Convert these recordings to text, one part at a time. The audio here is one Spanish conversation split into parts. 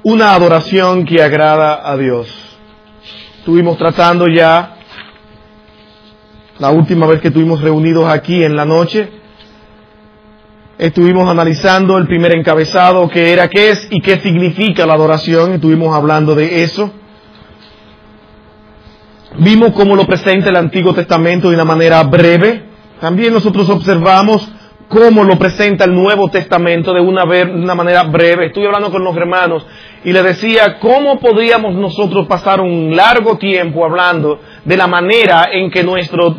Una adoración que agrada a Dios. Estuvimos tratando ya, la última vez que estuvimos reunidos aquí en la noche, estuvimos analizando el primer encabezado, que era qué es y qué significa la adoración. Estuvimos hablando de eso. Vimos cómo lo presenta el Antiguo Testamento de una manera breve. También nosotros observamos cómo lo presenta el Nuevo Testamento de una manera breve. Estuve hablando con los hermanos y les decía cómo podríamos nosotros pasar un largo tiempo hablando de la manera en que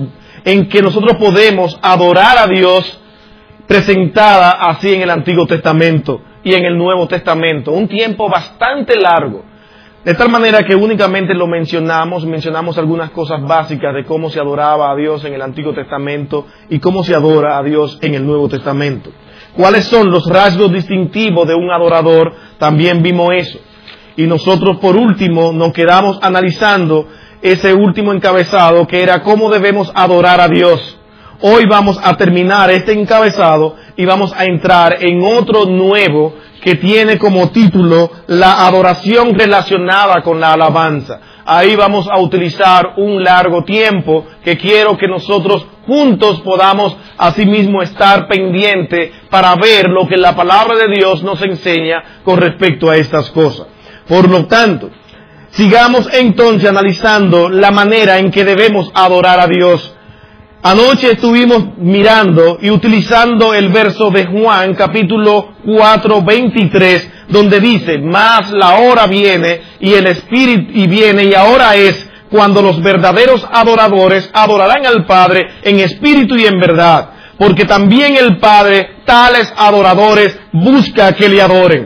nosotros podemos adorar a Dios presentada así en el Antiguo Testamento y en el Nuevo Testamento. Un tiempo bastante largo. De tal manera que únicamente lo mencionamos algunas cosas básicas de cómo se adoraba a Dios en el Antiguo Testamento y cómo se adora a Dios en el Nuevo Testamento. ¿Cuáles son los rasgos distintivos de un adorador? También vimos eso. Y nosotros por último nos quedamos analizando ese último encabezado, que era cómo debemos adorar a Dios. Hoy vamos a terminar este encabezado y vamos a entrar en otro nuevo que tiene como título la adoración relacionada con la alabanza. Ahí vamos a utilizar un largo tiempo que quiero que nosotros juntos podamos asimismo estar pendientes para ver lo que la palabra de Dios nos enseña con respecto a estas cosas. Por lo tanto, sigamos entonces analizando la manera en que debemos adorar a Dios. Anoche estuvimos mirando y utilizando el verso de Juan, capítulo 4, 23, donde dice: mas la hora viene y el Espíritu viene y ahora es cuando los verdaderos adoradores adorarán al Padre en espíritu y en verdad, porque también el Padre tales adoradores busca que le adoren.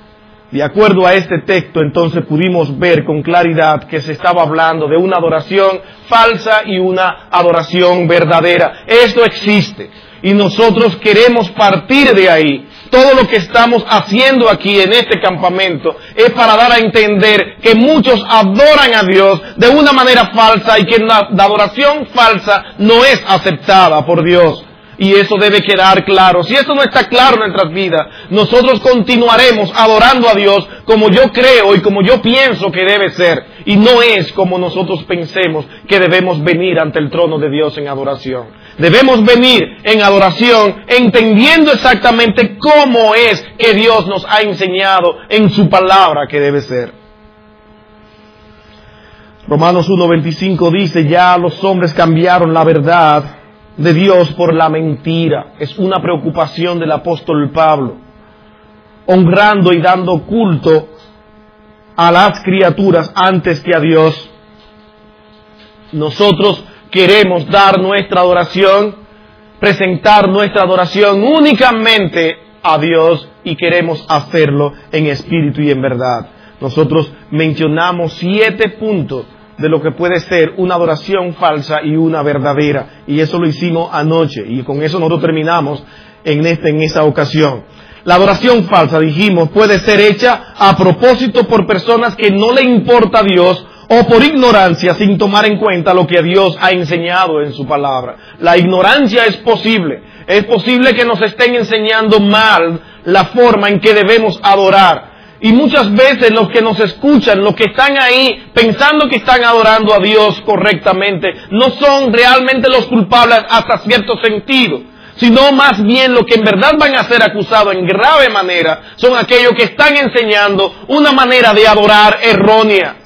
De acuerdo a este texto, entonces pudimos ver con claridad que se estaba hablando de una adoración falsa y una adoración verdadera. Esto existe y nosotros queremos partir de ahí. Todo lo que estamos haciendo aquí en este campamento es para dar a entender que muchos adoran a Dios de una manera falsa y que la adoración falsa no es aceptada por Dios. Y eso debe quedar claro. Si eso no está claro en nuestras vidas, nosotros continuaremos adorando a Dios como yo creo y como yo pienso que debe ser. Y no es como nosotros pensemos que debemos venir ante el trono de Dios en adoración. Debemos venir en adoración entendiendo exactamente cómo es que Dios nos ha enseñado en su palabra que debe ser. Romanos 1:25 dice: ya los hombres cambiaron la verdad de Dios por la mentira. Es una preocupación del apóstol Pablo, honrando y dando culto a las criaturas antes que a Dios. Nosotros queremos dar nuestra adoración, presentar nuestra adoración únicamente a Dios y queremos hacerlo en espíritu y en verdad. Nosotros mencionamos 7 puntos de lo que puede ser una adoración falsa y una verdadera. Y eso lo hicimos anoche. Y con eso nosotros terminamos en esa ocasión. La adoración falsa, dijimos, puede ser hecha a propósito por personas que no le importa a Dios o por ignorancia sin tomar en cuenta lo que Dios ha enseñado en su palabra. La ignorancia es posible. Es posible que nos estén enseñando mal la forma en que debemos adorar. Y muchas veces los que nos escuchan, los que están ahí pensando que están adorando a Dios correctamente, no son realmente los culpables hasta cierto sentido, sino más bien los que en verdad van a ser acusados en grave manera son aquellos que están enseñando una manera de adorar errónea.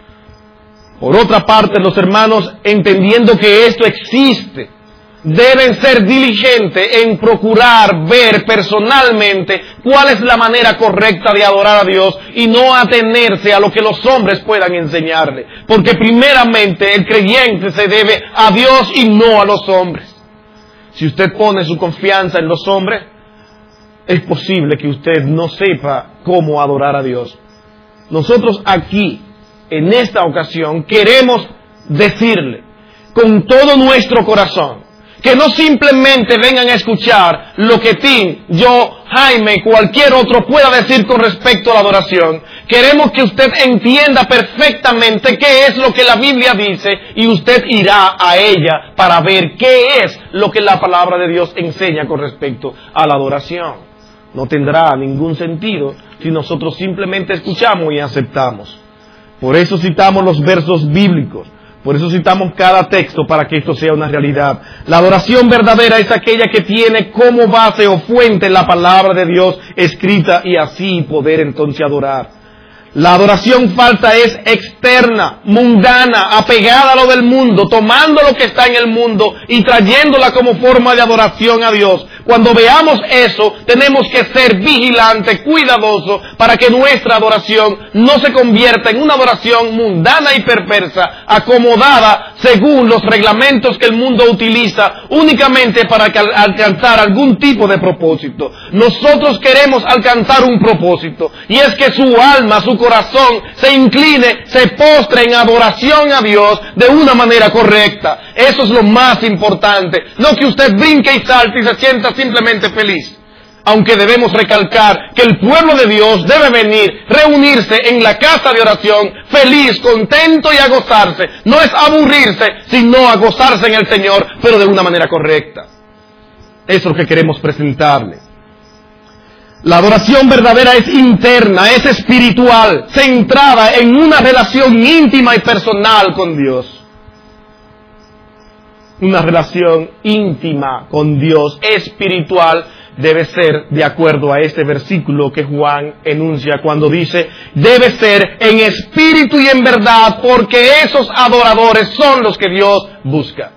Por otra parte, los hermanos, entendiendo que esto existe, deben ser diligentes en procurar ver personalmente cuál es la manera correcta de adorar a Dios y no atenerse a lo que los hombres puedan enseñarle. Porque primeramente el creyente se debe a Dios y no a los hombres. Si usted pone su confianza en los hombres, es posible que usted no sepa cómo adorar a Dios. Nosotros aquí, en esta ocasión, queremos decirle con todo nuestro corazón que no simplemente vengan a escuchar lo que Tim, yo, Jaime, cualquier otro pueda decir con respecto a la adoración. Queremos que usted entienda perfectamente qué es lo que la Biblia dice y usted irá a ella para ver qué es lo que la palabra de Dios enseña con respecto a la adoración. No tendrá ningún sentido si nosotros simplemente escuchamos y aceptamos. Por eso citamos los versos bíblicos. Por eso citamos cada texto para que esto sea una realidad. La adoración verdadera es aquella que tiene como base o fuente la palabra de Dios escrita y así poder entonces adorar. La adoración falsa es externa, mundana, apegada a lo del mundo, tomando lo que está en el mundo y trayéndola como forma de adoración a Dios. Cuando veamos eso, tenemos que ser vigilantes, cuidadosos, para que nuestra adoración no se convierta en una adoración mundana y perversa, acomodada según los reglamentos que el mundo utiliza únicamente para alcanzar algún tipo de propósito. Nosotros queremos alcanzar un propósito, y es que su alma, su corazón se incline, se postre en adoración a Dios de una manera correcta. Eso es lo más importante. No que usted brinque y salte y se sienta simplemente feliz. Aunque debemos recalcar que el pueblo de Dios debe venir, reunirse en la casa de oración, feliz, contento y a gozarse. No es aburrirse, sino a gozarse en el Señor, pero de una manera correcta. Eso es lo que queremos presentarle. La adoración verdadera es interna, es espiritual, centrada en una relación íntima y personal con Dios. Una relación íntima con Dios, espiritual, debe ser de acuerdo a este versículo que Juan enuncia cuando dice, debe ser en espíritu y en verdad, porque esos adoradores son los que Dios busca.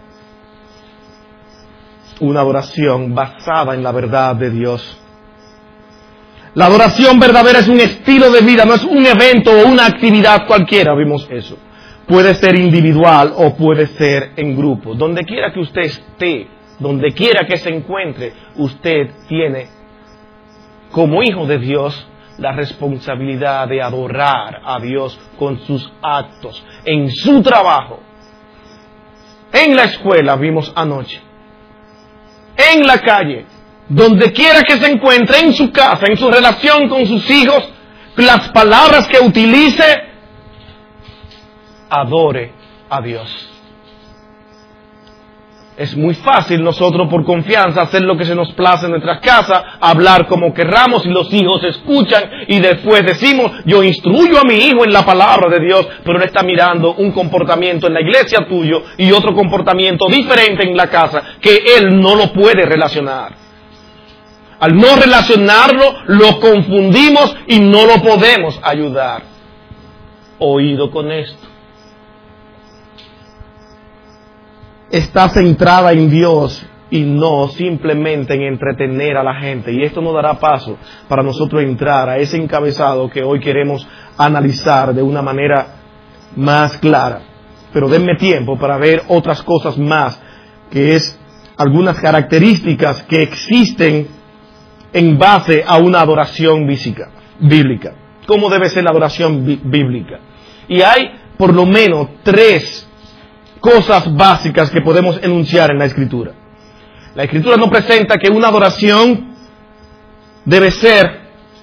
Una adoración basada en la verdad de Dios. La adoración verdadera es un estilo de vida, no es un evento o una actividad cualquiera, vimos eso. Puede ser individual o puede ser en grupo. Donde quiera que usted esté, donde quiera que se encuentre, usted tiene, como hijo de Dios, la responsabilidad de adorar a Dios con sus actos, en su trabajo, en la escuela, vimos anoche, en la calle, donde quiera que se encuentre, en su casa, en su relación con sus hijos, las palabras que utilice, adore a Dios. Es muy fácil nosotros por confianza hacer lo que se nos place en nuestras casas, hablar como querramos y los hijos escuchan y después decimos, yo instruyo a mi hijo en la palabra de Dios, pero él está mirando un comportamiento en la iglesia tuyo y otro comportamiento diferente en la casa que él no lo puede relacionar. Al no relacionarlo, lo confundimos y no lo podemos ayudar. Oído con esto. Está centrada en Dios y no simplemente en entretener a la gente. Y esto nos dará paso para nosotros entrar a ese encabezado que hoy queremos analizar de una manera más clara. Pero denme tiempo para ver otras cosas más, que es algunas características que existen en base a una adoración bíblica. ¿Cómo debe ser la adoración bíblica? Y hay por lo menos 3 cosas básicas que podemos enunciar en la Escritura. La Escritura nos presenta que una adoración debe ser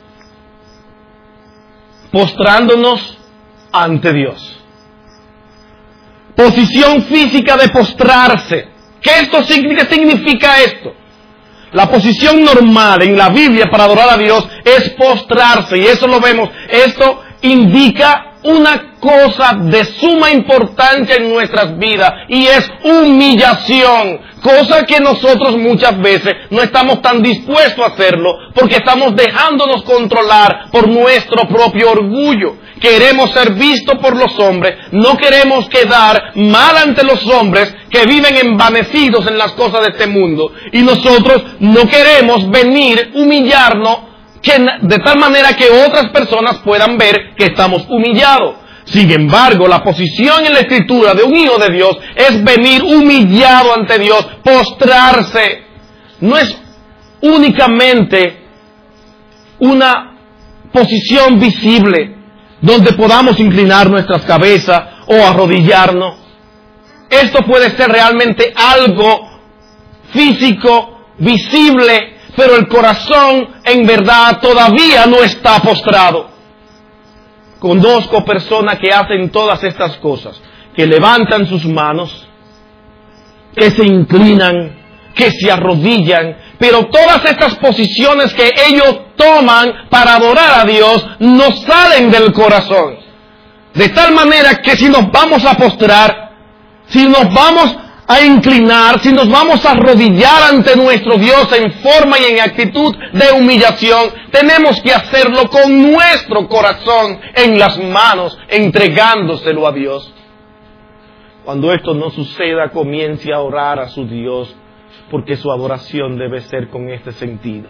postrándonos ante Dios. Posición física de postrarse. ¿Qué significa esto? La posición normal en la Biblia para adorar a Dios es postrarse, y eso lo vemos. Esto indica una cosa de suma importancia en nuestras vidas, y es humillación, cosa que nosotros muchas veces no estamos tan dispuestos a hacerlo, porque estamos dejándonos controlar por nuestro propio orgullo. Queremos ser vistos por los hombres, no queremos quedar mal ante los hombres que viven envanecidos en las cosas de este mundo, y nosotros no queremos venir, humillarnos, de tal manera que otras personas puedan ver que estamos humillados. Sin embargo, la posición en la Escritura de un hijo de Dios es venir humillado ante Dios, postrarse. No es únicamente una posición visible donde podamos inclinar nuestras cabezas o arrodillarnos. Esto puede ser realmente algo físico, visible, pero el corazón en verdad todavía no está postrado. Conozco personas que hacen todas estas cosas, que levantan sus manos, que se inclinan, que se arrodillan, pero todas estas posiciones que ellos toman para adorar a Dios no salen del corazón. De tal manera que si nos vamos a postrar, si nos vamos a inclinar, si nos vamos a arrodillar ante nuestro Dios en forma y en actitud de humillación, tenemos que hacerlo con nuestro corazón en las manos, entregándoselo a Dios. Cuando esto no suceda, comience a orar a su Dios, porque su adoración debe ser con este sentido.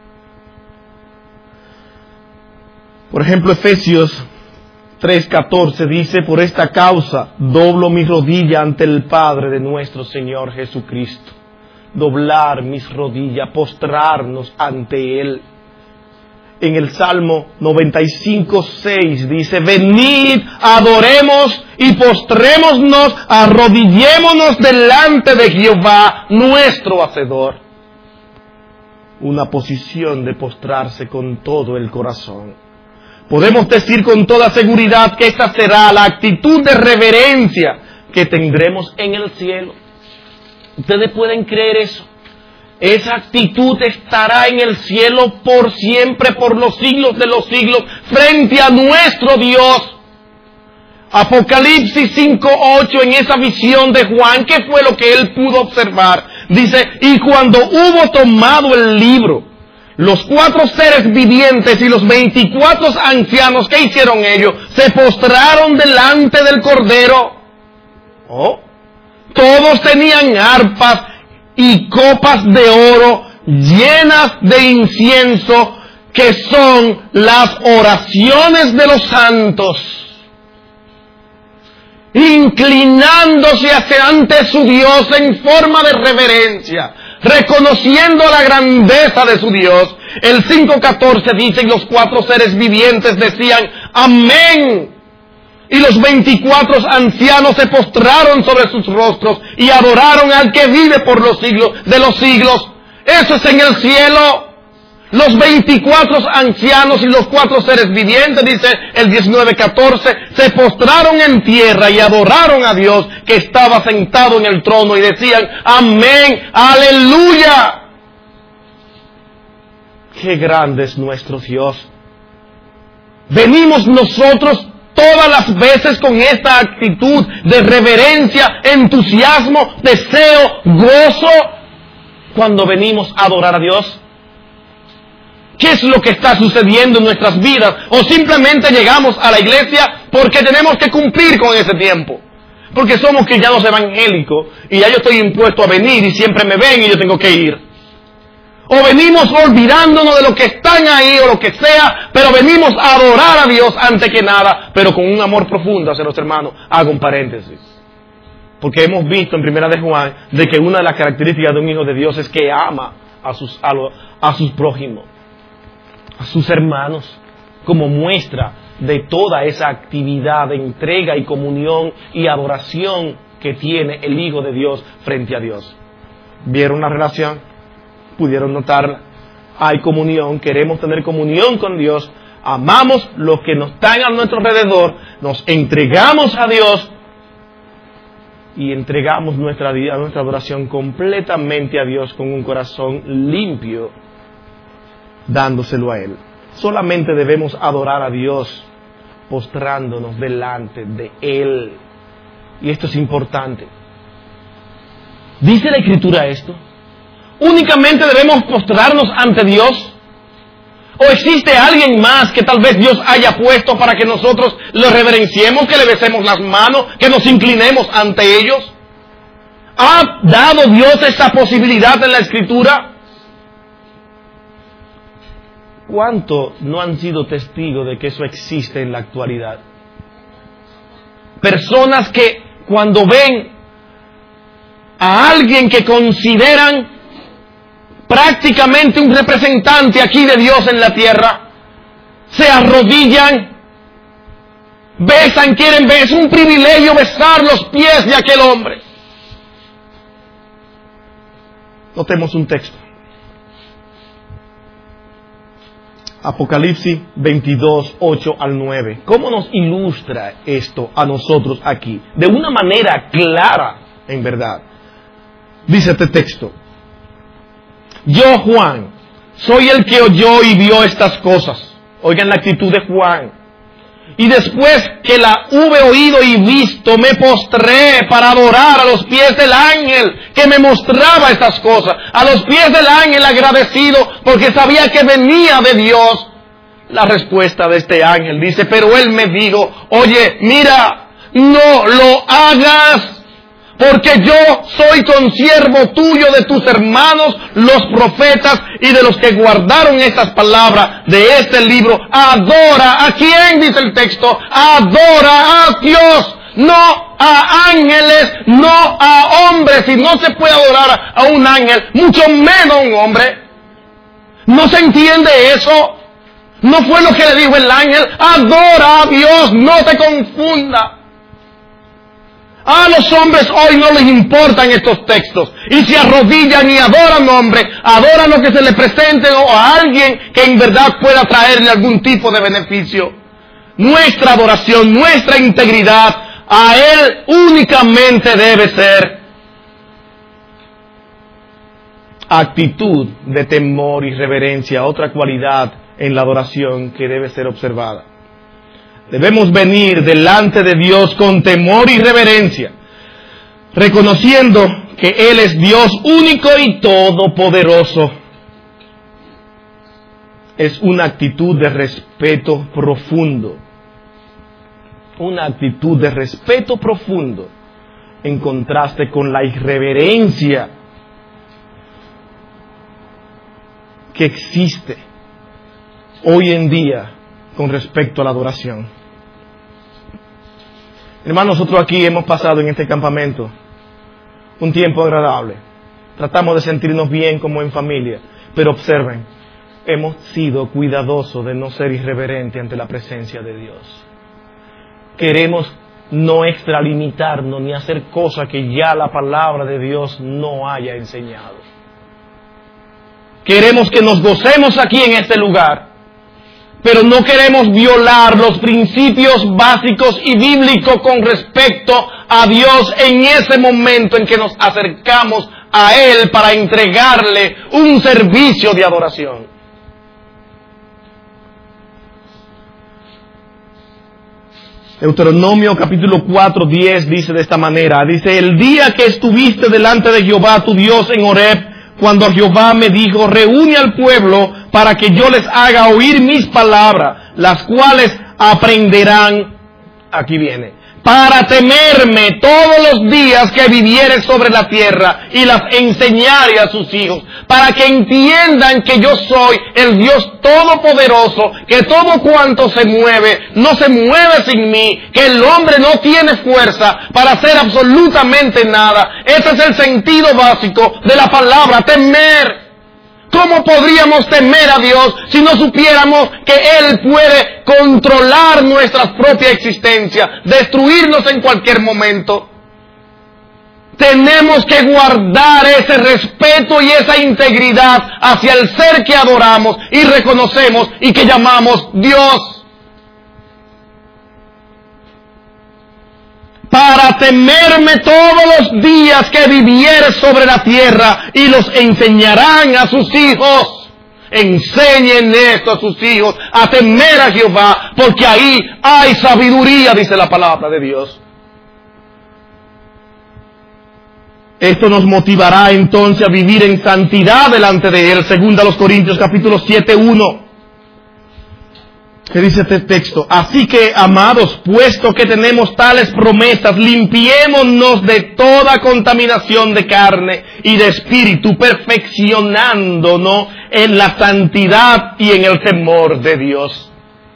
Por ejemplo, Efesios 3:14 dice: por esta causa doblo mi rodilla ante el Padre de nuestro Señor Jesucristo. Doblar mis rodillas, postrarnos ante Él. En el Salmo 95:6 dice: venid, adoremos y postrémonos, arrodillémonos delante de Jehová, nuestro Hacedor. Una posición de postrarse con todo el corazón. Podemos decir con toda seguridad que esta será la actitud de reverencia que tendremos en el cielo. ¿Ustedes pueden creer eso? Esa actitud estará en el cielo por siempre, por los siglos de los siglos, frente a nuestro Dios. Apocalipsis 5:8, en esa visión de Juan, ¿qué fue lo que él pudo observar? Dice: y cuando hubo tomado el libro, los 4 seres vivientes y los 24 ancianos, ¿qué hicieron ellos? Se postraron delante del Cordero. Todos tenían arpas y copas de oro llenas de incienso, que son las oraciones de los santos, inclinándose hacia ante su Dios en forma de reverencia, reconociendo la grandeza de su Dios. El 5:14 dice: y los 4 seres vivientes decían amén. Y los 24 ancianos se postraron sobre sus rostros y adoraron al que vive por los siglos de los siglos. Eso es en el cielo. Los 24 ancianos y los 4 seres vivientes, dice el 19:14, se postraron en tierra y adoraron a Dios que estaba sentado en el trono, y decían amén, aleluya. Qué grande es nuestro Dios. Venimos nosotros todas las veces con esta actitud de reverencia, entusiasmo, deseo, gozo, cuando venimos a adorar a Dios. ¿Qué es lo que está sucediendo en nuestras vidas? ¿O simplemente llegamos a la iglesia porque tenemos que cumplir con ese tiempo? Porque somos cristianos evangélicos y ya yo estoy impuesto a venir y siempre me ven y yo tengo que ir. O venimos olvidándonos de lo que están ahí o lo que sea, pero venimos a adorar a Dios antes que nada, pero con un amor profundo hacia los hermanos. Hago un paréntesis. Porque hemos visto en Primera de Juan de que una de las características de un hijo de Dios es que ama a sus prójimos, a sus hermanos, como muestra de toda esa actividad de entrega y comunión y adoración que tiene el Hijo de Dios frente a Dios. ¿Vieron la relación? ¿Pudieron notarla? Hay comunión, queremos tener comunión con Dios, amamos los que nos están a nuestro alrededor, nos entregamos a Dios y entregamos nuestra adoración completamente a Dios con un corazón limpio, dándoselo a Él. Solamente debemos adorar a Dios postrándonos delante de Él. Y esto es importante. ¿Dice la Escritura esto? ¿Únicamente debemos postrarnos ante Dios? ¿O existe alguien más que tal vez Dios haya puesto para que nosotros le reverenciemos, que le besemos las manos, que nos inclinemos ante ellos? ¿Ha dado Dios esa posibilidad en la Escritura? ¿Cuántos no han sido testigos de que eso existe en la actualidad? Personas que cuando ven a alguien que consideran prácticamente un representante aquí de Dios en la tierra, se arrodillan, besan, quieren ver, es un privilegio besar los pies de aquel hombre. Notemos un texto. Apocalipsis 22, 8 al 9. ¿Cómo nos ilustra esto a nosotros aquí? De una manera clara, en verdad. Dice este texto: Yo, Juan, soy el que oyó y vio estas cosas. Oigan la actitud de Juan. Y después que la hube oído y visto, me postré para adorar a los pies del ángel que me mostraba estas cosas. A los pies del ángel agradecido porque sabía que venía de Dios. La respuesta de este ángel dice, pero él me dijo, oye, mira, no lo hagas. Porque yo soy consiervo tuyo de tus hermanos, los profetas, y de los que guardaron estas palabras de este libro. Adora, ¿a quién dice el texto? Adora a Dios, no a ángeles, no a hombres. Si no se puede adorar a un ángel, mucho menos a un hombre. ¿No se entiende eso? ¿No fue lo que le dijo el ángel? Adora a Dios, no te confunda. A los hombres hoy no les importan estos textos y se arrodillan y adoran hombres, adoran lo que se les presente o a alguien que en verdad pueda traerle algún tipo de beneficio. Nuestra adoración, nuestra integridad a Él únicamente debe ser actitud de temor y reverencia, otra cualidad en la adoración que debe ser observada. Debemos venir delante de Dios con temor y reverencia, reconociendo que Él es Dios único y todopoderoso. Es una actitud de respeto profundo. Una actitud de respeto profundo en contraste con la irreverencia que existe hoy en día con respecto a la adoración. Hermanos, nosotros aquí hemos pasado en este campamento un tiempo agradable. Tratamos de sentirnos bien como en familia, pero observen, hemos sido cuidadosos de no ser irreverentes ante la presencia de Dios. Queremos no extralimitarnos ni hacer cosas que ya la palabra de Dios no haya enseñado. Queremos que nos gocemos aquí en este lugar, pero no queremos violar los principios básicos y bíblicos con respecto a Dios en ese momento en que nos acercamos a Él para entregarle un servicio de adoración. Deuteronomio capítulo 4:10 dice de esta manera, dice, el día que estuviste delante de Jehová tu Dios en Horeb, cuando Jehová me dijo, reúne al pueblo para que yo les haga oír mis palabras, las cuales aprenderán, aquí viene, para temerme todos los días que vivieres sobre la tierra y las enseñaré a sus hijos, para que entiendan que yo soy el Dios todopoderoso, que todo cuanto se mueve, no se mueve sin mí, que el hombre no tiene fuerza para hacer absolutamente nada. Ese es el sentido básico de la palabra temer. ¿Cómo podríamos temer a Dios si no supiéramos que Él puede controlar nuestra propia existencia, destruirnos en cualquier momento? Tenemos que guardar ese respeto y esa integridad hacia el ser que adoramos y reconocemos y que llamamos Dios. Para temerme todos los días que vivieres sobre la tierra y los enseñarán a sus hijos. Enseñen esto a sus hijos, a temer a Jehová, porque ahí hay sabiduría, dice la palabra de Dios. Esto nos motivará entonces a vivir en santidad delante de Él, según a los Corintios capítulo 7:1. ¿Qué dice este texto? Así que, amados, puesto que tenemos tales promesas, limpiémonos de toda contaminación de carne y de espíritu, perfeccionándonos en la santidad y en el temor de Dios.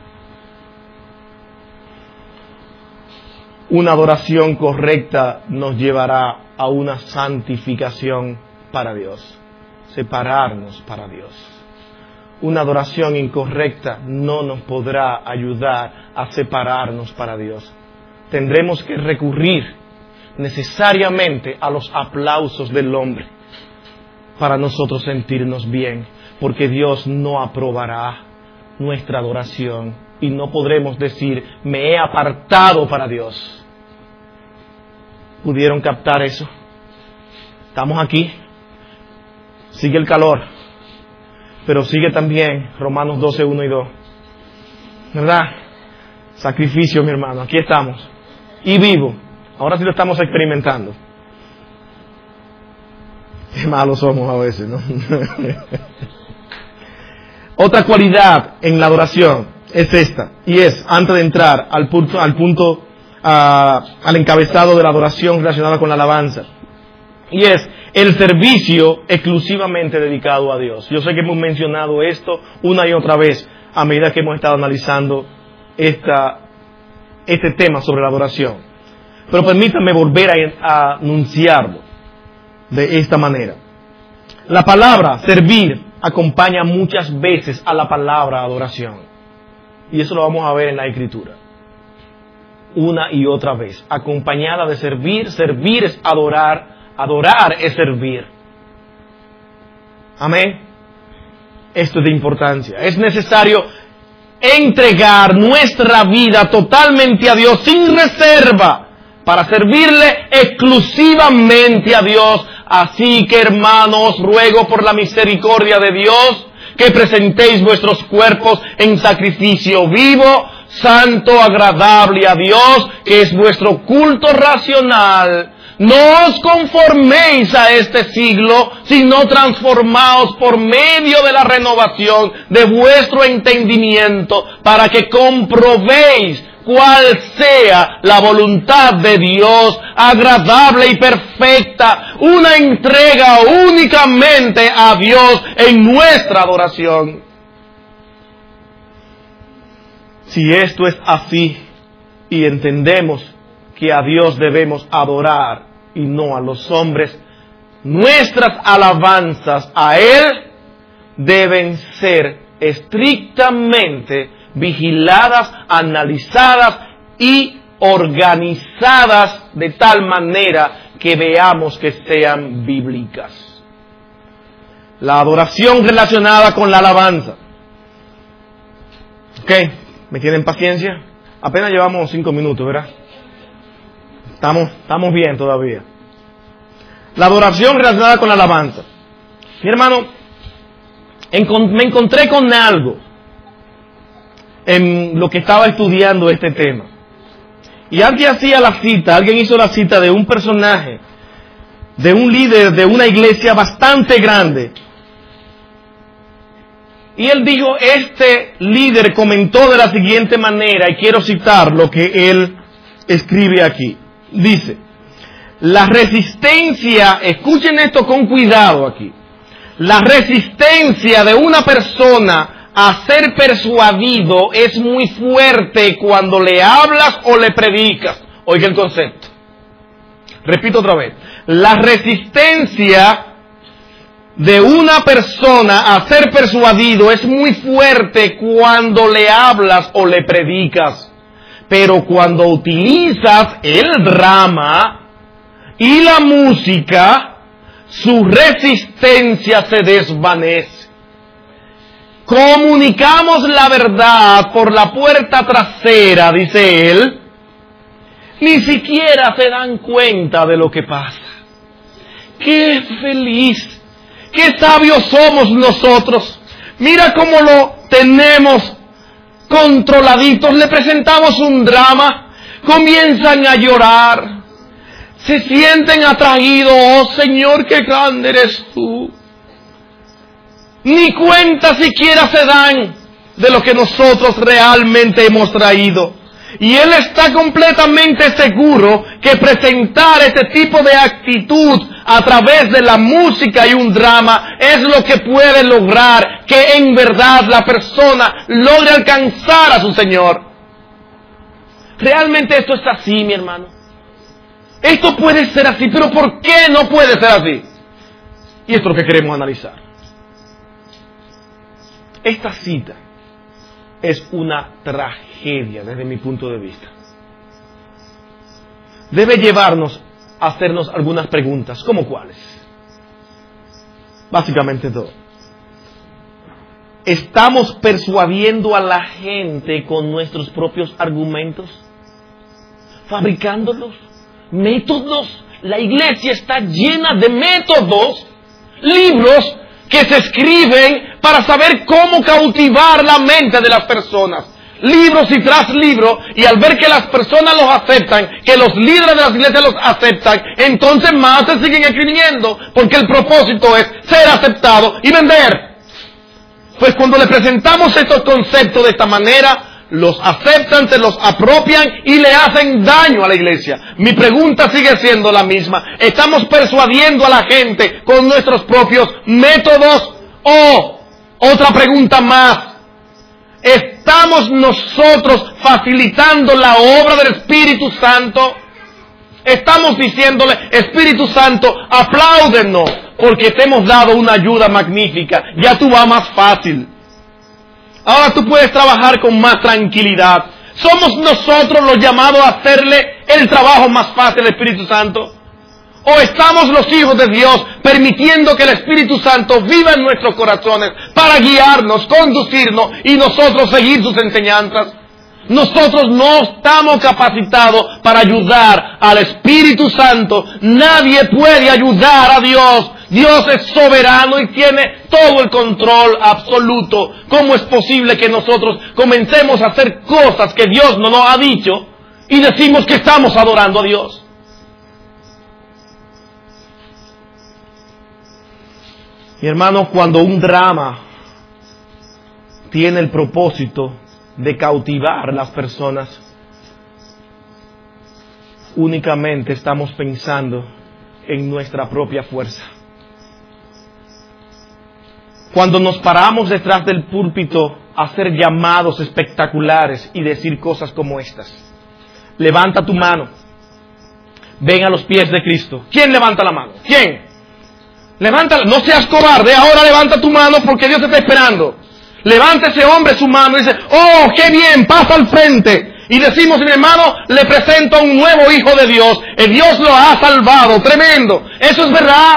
Una adoración correcta nos llevará a una santificación para Dios, separarnos para Dios. Una adoración incorrecta no nos podrá ayudar a separarnos para Dios. Tendremos que recurrir necesariamente a los aplausos del hombre para nosotros sentirnos bien, porque Dios no aprobará nuestra adoración y no podremos decir, me he apartado para Dios. ¿Pudieron captar eso? Estamos aquí. Sigue el calor. Pero sigue también Romanos 12, 1 y 2. ¿Verdad? Sacrificio, mi hermano. Aquí estamos. Y vivo. Ahora sí lo estamos experimentando. Qué malos somos a veces, ¿no? Otra cualidad en la adoración es esta. Y es, antes de entrar al encabezado de la adoración relacionada con la alabanza. Y es el servicio exclusivamente dedicado a Dios. Yo sé que hemos mencionado esto una y otra vez a medida que hemos estado analizando este tema sobre la adoración. Pero permítanme volver a anunciarlo de esta manera. La palabra servir acompaña muchas veces a la palabra adoración. Y eso lo vamos a ver en la Escritura. Una y otra vez. Acompañada de servir. Servir es adorar. Adorar es servir. Amén. Esto es de importancia. Es necesario entregar nuestra vida totalmente a Dios, sin reserva, para servirle exclusivamente a Dios. Así que, hermanos, ruego por la misericordia de Dios que presentéis vuestros cuerpos en sacrificio vivo, santo, agradable a Dios, que es vuestro culto racional. No os conforméis a este siglo, sino transformaos por medio de la renovación de vuestro entendimiento, para que comprobéis cuál sea la voluntad de Dios, agradable y perfecta, una entrega únicamente a Dios en nuestra adoración. Si esto es así y entendemos que a Dios debemos adorar y no a los hombres, nuestras alabanzas a Él deben ser estrictamente vigiladas, analizadas y organizadas de tal manera que veamos que sean bíblicas. La adoración relacionada con la alabanza. ¿Ok? ¿Me tienen paciencia? Apenas llevamos 5 minutos, ¿verdad? Estamos bien todavía. La adoración relacionada con la alabanza. Mi hermano, me encontré con algo en lo que estaba estudiando este tema. Y alguien hacía la cita, alguien hizo la cita de un personaje, de un líder de una iglesia bastante grande. Y él dijo, este líder comentó de la siguiente manera, y quiero citar lo que él escribe aquí. Dice, la resistencia, escuchen esto con cuidado aquí, la resistencia de una persona a ser persuadido es muy fuerte cuando le hablas o le predicas. Oiga el concepto. Repito otra vez. La resistencia de una persona a ser persuadido es muy fuerte cuando le hablas o le predicas. Pero cuando utilizas el drama y la música, su resistencia se desvanece. Comunicamos la verdad por la puerta trasera, dice él, ni siquiera se dan cuenta de lo que pasa. ¡Qué feliz! ¡Qué sabios somos nosotros! Mira cómo lo tenemos controladitos. Le presentamos un drama, comienzan a llorar, se sienten atraídos. ¡Oh Señor, qué grande eres tú! Ni cuenta siquiera se dan de lo que nosotros realmente hemos traído. Y él está completamente seguro que presentar este tipo de actitud a través de la música y un drama es lo que puede lograr que en verdad la persona logre alcanzar a su Señor. Realmente esto es así, mi hermano. Esto puede ser así, pero ¿por qué no puede ser así? Y esto es lo que queremos analizar. Esta cita es una tragedia desde mi punto de vista. Debe llevarnos a hacernos algunas preguntas. ¿Cómo cuáles? Básicamente dos. ¿Estamos persuadiendo a la gente con nuestros propios argumentos? ¿Fabricándolos? ¿Métodos? La iglesia está llena de métodos, libros que se escriben para saber cómo cautivar la mente de las personas. Libros y tras libros, y al ver que las personas los aceptan, que los líderes de las iglesias los aceptan, entonces más se siguen escribiendo, porque el propósito es ser aceptado y vender. Pues cuando le presentamos estos conceptos de esta manera, los aceptan, se los apropian y le hacen daño a la iglesia. Mi pregunta sigue siendo la misma. ¿Estamos persuadiendo a la gente con nuestros propios métodos? O, otra pregunta más, ¿estamos nosotros facilitando la obra del Espíritu Santo? Estamos diciéndole, Espíritu Santo, apláudenos, porque te hemos dado una ayuda magnífica, ya tú vas más fácil. Ahora tú puedes trabajar con más tranquilidad. ¿Somos nosotros los llamados a hacerle el trabajo más fácil al Espíritu Santo? ¿O estamos los hijos de Dios permitiendo que el Espíritu Santo viva en nuestros corazones para guiarnos, conducirnos y nosotros seguir sus enseñanzas? Nosotros no estamos capacitados para ayudar al Espíritu Santo. Nadie puede ayudar a Dios. Dios es soberano y tiene todo el control absoluto. ¿Cómo es posible que nosotros comencemos a hacer cosas que Dios no nos ha dicho y decimos que estamos adorando a Dios? Mi hermano, cuando un drama tiene el propósito de cautivar a las personas, únicamente estamos pensando en nuestra propia fuerza. Cuando nos paramos detrás del púlpito a hacer llamados espectaculares y decir cosas como estas: levanta tu mano, ven a los pies de Cristo. ¿Quién levanta la mano? ¿Quién? Levántala, no seas cobarde, ahora levanta tu mano porque Dios te está esperando. Levanta ese hombre su mano y dice: oh, qué bien, pasa al frente. Y decimos: mi hermano, le presento a un nuevo hijo de Dios. Dios lo ha salvado, tremendo. Eso es verdad.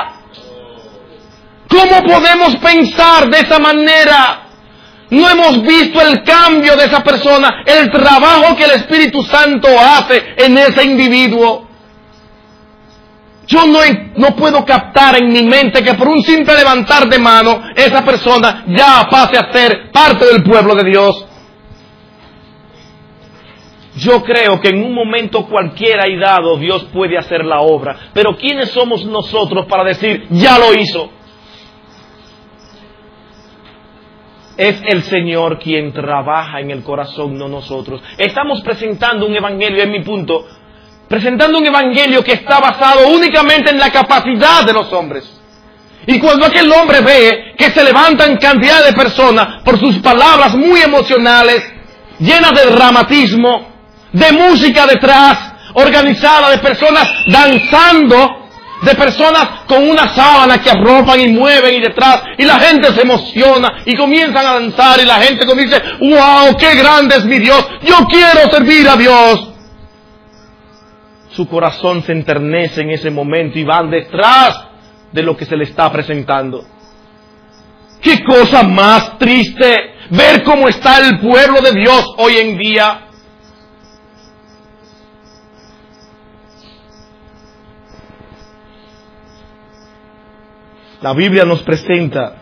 ¿Cómo podemos pensar de esa manera? No hemos visto el cambio de esa persona, el trabajo que el Espíritu Santo hace en ese individuo. Yo no puedo captar en mi mente que por un simple levantar de mano, esa persona ya pase a ser parte del pueblo de Dios. Yo creo que en un momento cualquiera y dado, Dios puede hacer la obra. Pero ¿quiénes somos nosotros para decir, ya lo hizo? Es el Señor quien trabaja en el corazón, no nosotros. Estamos presentando un evangelio, en mi punto, presentando un evangelio que está basado únicamente en la capacidad de los hombres. Y cuando aquel hombre ve que se levantan cantidad de personas por sus palabras muy emocionales, llenas de dramatismo, de música detrás, organizada, de personas danzando, de personas con una sábana que arropan y mueven y detrás, y la gente se emociona y comienzan a danzar, y la gente comienza: wow, qué grande es mi Dios, yo quiero servir a Dios. Su corazón se enternece en ese momento y van detrás de lo que se le está presentando. ¡Qué cosa más triste! Ver cómo está el pueblo de Dios hoy en día. La Biblia nos presenta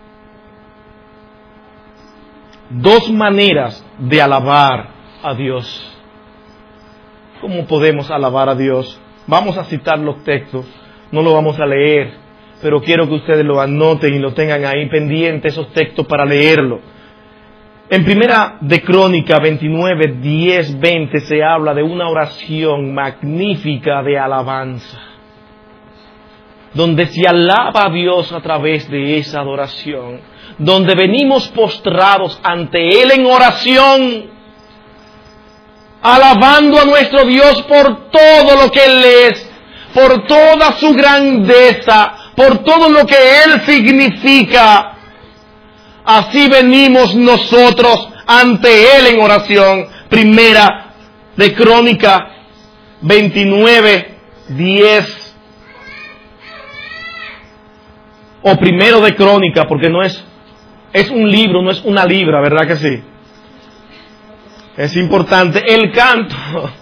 dos maneras de alabar a Dios. ¿Cómo podemos alabar a Dios? Vamos a citar los textos, no lo vamos a leer, pero quiero que ustedes lo anoten y lo tengan ahí pendiente, esos textos, para leerlo. En Primera de Crónica 29, 10, 20 se habla de una oración magnífica de alabanza, donde se alaba a Dios a través de esa adoración, donde venimos postrados ante Él en oración, alabando a nuestro Dios por todo lo que Él es, por toda su grandeza, por todo lo que Él significa. Así venimos nosotros ante Él en oración. Primera de Crónica 29, 10. O Primero de Crónica, porque no es un libro, no es una libra, ¿verdad que sí? Es importante. El canto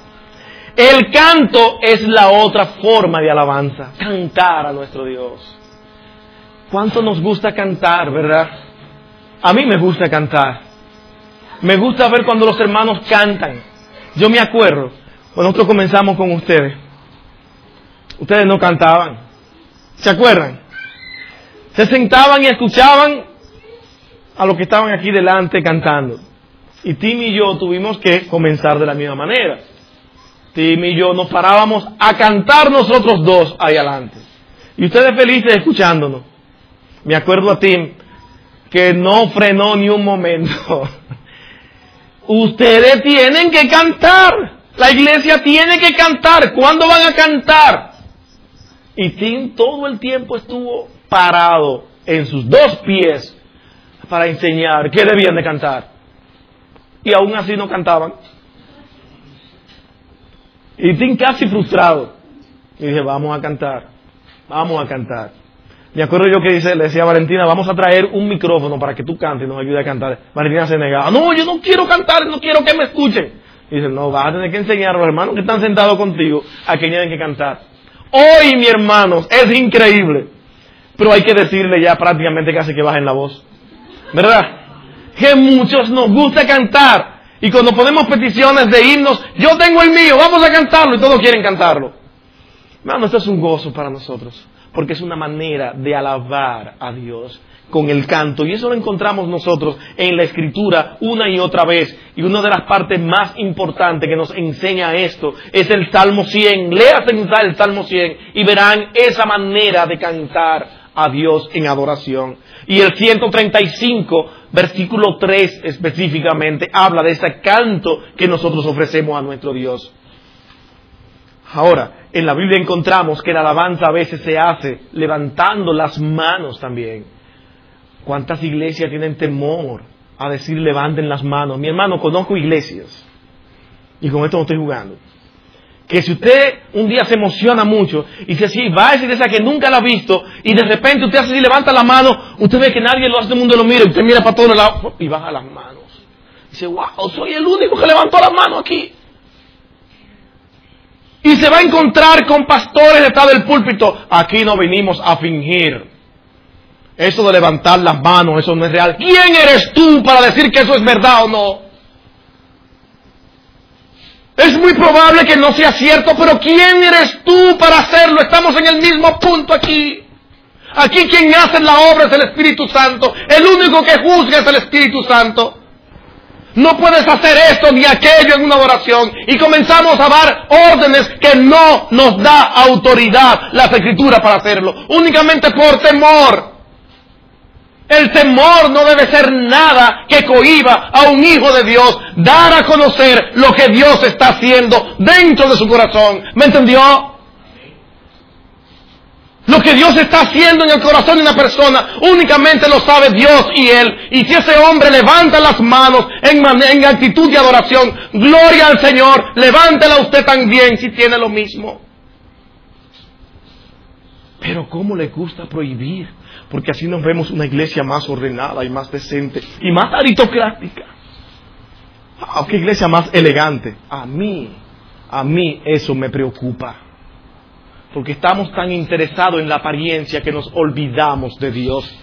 es la otra forma de alabanza. Cantar a nuestro Dios. ¿Cuánto nos gusta cantar, verdad? A mí me gusta cantar. Me gusta ver cuando los hermanos cantan. Yo me acuerdo, cuando nosotros comenzamos con ustedes, ustedes no cantaban. ¿Se acuerdan? Se sentaban y escuchaban a los que estaban aquí delante cantando. Y Tim y yo tuvimos que comenzar de la misma manera. Tim y yo nos parábamos a cantar nosotros dos ahí adelante. Y ustedes felices escuchándonos. Me acuerdo a Tim que no frenó ni un momento. Ustedes tienen que cantar. La iglesia tiene que cantar. ¿Cuándo van a cantar? Y Tim todo el tiempo estuvo parado en sus dos pies para enseñar qué debían de cantar. Y aún así no cantaban. Y Tim casi frustrado. Y dije, vamos a cantar. Vamos a cantar. Me acuerdo yo que le decía a Valentina, vamos a traer un micrófono para que tú cantes y nos ayude a cantar. Valentina se negaba, no, yo no quiero cantar, no quiero que me escuchen. Y dice, no, vas a tener que enseñar a los hermanos que están sentados contigo a que tienen que cantar. Hoy, mi hermanos, es increíble. Pero hay que decirle ya prácticamente casi que bajen la voz. ¿Verdad? Que muchos nos gusta cantar. Y cuando ponemos peticiones de himnos, yo tengo el mío, vamos a cantarlo, y todos quieren cantarlo. Hermano, esto es un gozo para nosotros, porque es una manera de alabar a Dios con el canto, y eso lo encontramos nosotros en la Escritura una y otra vez, y una de las partes más importantes que nos enseña esto es el Salmo 100. Léase el Salmo 100 y verán esa manera de cantar a Dios en adoración. Y el 135, versículo 3 específicamente, habla de ese canto que nosotros ofrecemos a nuestro Dios. Ahora, en la Biblia encontramos que la alabanza a veces se hace levantando las manos también. ¿Cuántas iglesias tienen temor a decir levanten las manos? Mi hermano, conozco iglesias, y con esto no estoy jugando, que si usted un día se emociona mucho y dice, sí, va a esa iglesia que nunca la ha visto, y de repente usted hace así, levanta la mano, usted ve que nadie lo hace, todo el mundo lo mira, y usted mira para todos lados y baja las manos. Dice, wow, soy el único que levantó las manos aquí. Y se va a encontrar con pastores detrás del púlpito. Aquí no vinimos a fingir. Eso de levantar las manos, eso no es real. ¿Quién eres tú para decir que eso es verdad o no? Es muy probable que no sea cierto, pero ¿quién eres tú para hacerlo? Estamos en el mismo punto aquí. Aquí quien hace la obra es el Espíritu Santo. El único que juzga es el Espíritu Santo. No puedes hacer esto ni aquello en una oración. Y comenzamos a dar órdenes que no nos da autoridad las Escrituras para hacerlo. Únicamente por temor. El temor no debe ser nada que cohíba a un hijo de Dios dar a conocer lo que Dios está haciendo dentro de su corazón. ¿Me entendió? Lo que Dios está haciendo en el corazón de una persona únicamente lo sabe Dios y Él. Y si ese hombre levanta las manos en actitud de adoración, gloria al Señor, levántela usted también si tiene lo mismo. Pero ¿cómo le gusta prohibir? Porque así nos vemos una iglesia más ordenada y más decente y más aristocrática. ¿Qué iglesia más elegante? A mí eso me preocupa. Porque estamos tan interesados en la apariencia que nos olvidamos de Dios.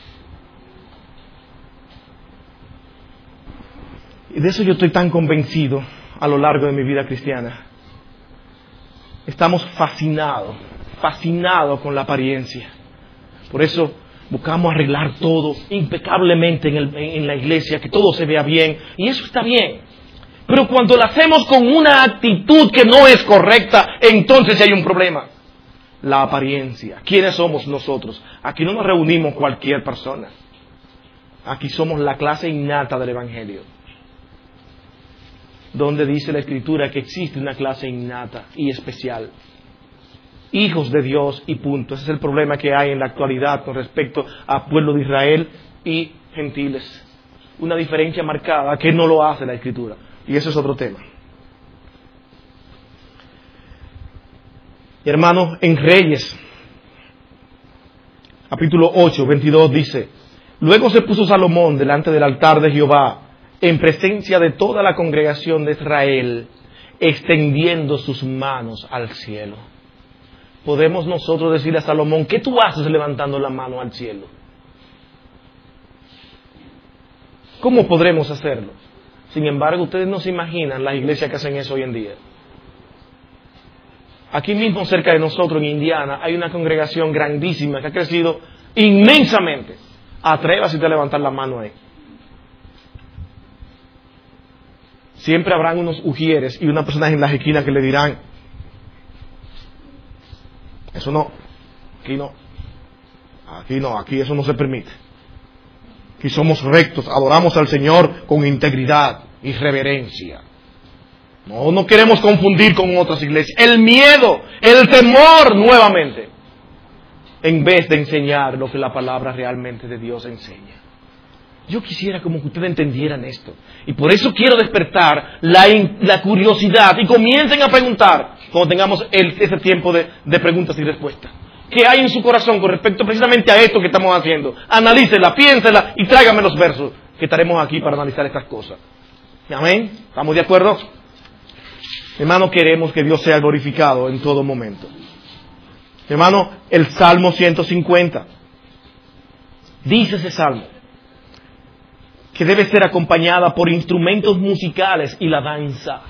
Y de eso yo estoy tan convencido a lo largo de mi vida cristiana. Estamos fascinados con la apariencia. Por eso buscamos arreglar todo impecablemente en la iglesia, que todo se vea bien. Y eso está bien. Pero cuando lo hacemos con una actitud que no es correcta, entonces hay un problema. La apariencia. ¿Quiénes somos nosotros? Aquí no nos reunimos cualquier persona. Aquí somos la clase innata del Evangelio. Donde dice la Escritura que existe una clase innata y especial. Hijos de Dios y punto. Ese es el problema que hay en la actualidad con respecto al pueblo de Israel y gentiles. Una diferencia marcada que no lo hace la Escritura. Y eso es otro tema. Y hermanos, en Reyes, capítulo 8, 22 dice, luego se puso Salomón delante del altar de Jehová, en presencia de toda la congregación de Israel, extendiendo sus manos al cielo. Podemos nosotros decirle a Salomón, ¿qué tú haces levantando la mano al cielo? ¿Cómo podremos hacerlo? Sin embargo, ustedes no se imaginan las iglesias que hacen eso hoy en día. Aquí mismo, cerca de nosotros, en Indiana, hay una congregación grandísima que ha crecido inmensamente. Atrévase a levantar la mano ahí. Siempre habrán unos ujieres y unas personas en las esquinas que le dirán: eso no, aquí eso no se permite. Aquí somos rectos, adoramos al Señor con integridad y reverencia. No queremos confundir con otras iglesias. El miedo, el temor nuevamente, en vez de enseñar lo que la palabra realmente de Dios enseña. Yo quisiera como que ustedes entendieran esto. Y por eso quiero despertar la curiosidad y comiencen a preguntar cuando tengamos ese tiempo de preguntas y respuestas. ¿Qué hay en su corazón con respecto precisamente a esto que estamos haciendo? Analícela, piénsela y tráigame los versos que estaremos aquí para analizar estas cosas. ¿Amén? ¿Estamos de acuerdo? Hermano, queremos que Dios sea glorificado en todo momento. Hermano, el Salmo 150. Dice ese Salmo que debe ser acompañada por instrumentos musicales y la danza.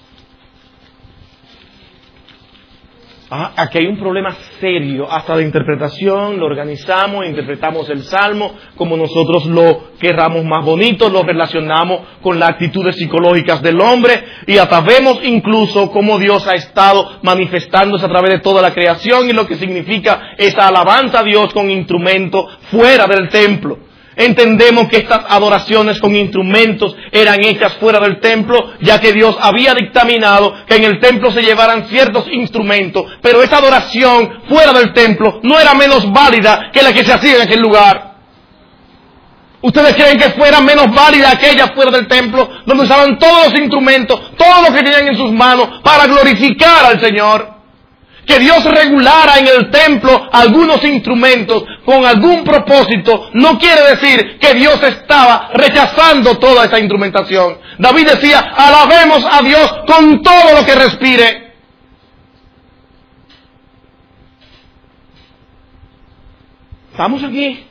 Aquí hay un problema serio, hasta de interpretación. Lo organizamos, interpretamos el Salmo como nosotros lo querramos más bonito, lo relacionamos con las actitudes psicológicas del hombre y hasta vemos incluso cómo Dios ha estado manifestándose a través de toda la creación y lo que significa esa alabanza a Dios con instrumentos fuera del templo. Entendemos que estas adoraciones con instrumentos eran hechas fuera del templo, ya que Dios había dictaminado que en el templo se llevaran ciertos instrumentos, pero esa adoración fuera del templo no era menos válida que la que se hacía en aquel lugar. ¿Ustedes creen que fuera menos válida aquella fuera del templo, donde usaban todos los instrumentos, todo lo que tenían en sus manos para glorificar al Señor? Que Dios regulara en el templo algunos instrumentos con algún propósito, no quiere decir que Dios estaba rechazando toda esa instrumentación. David decía: alabemos a Dios con todo lo que respire. ¿Estamos aquí?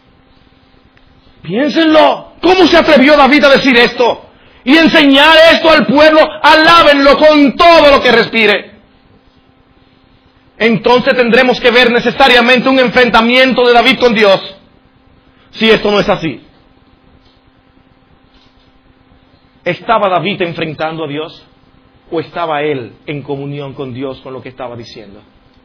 Piénsenlo. ¿Cómo se atrevió David a decir esto? Y enseñar esto al pueblo: alábenlo con todo lo que respire. Entonces tendremos que ver necesariamente un enfrentamiento de David con Dios, si esto no es así. ¿Estaba David enfrentando a Dios? ¿O estaba él en comunión con Dios con lo que estaba diciendo?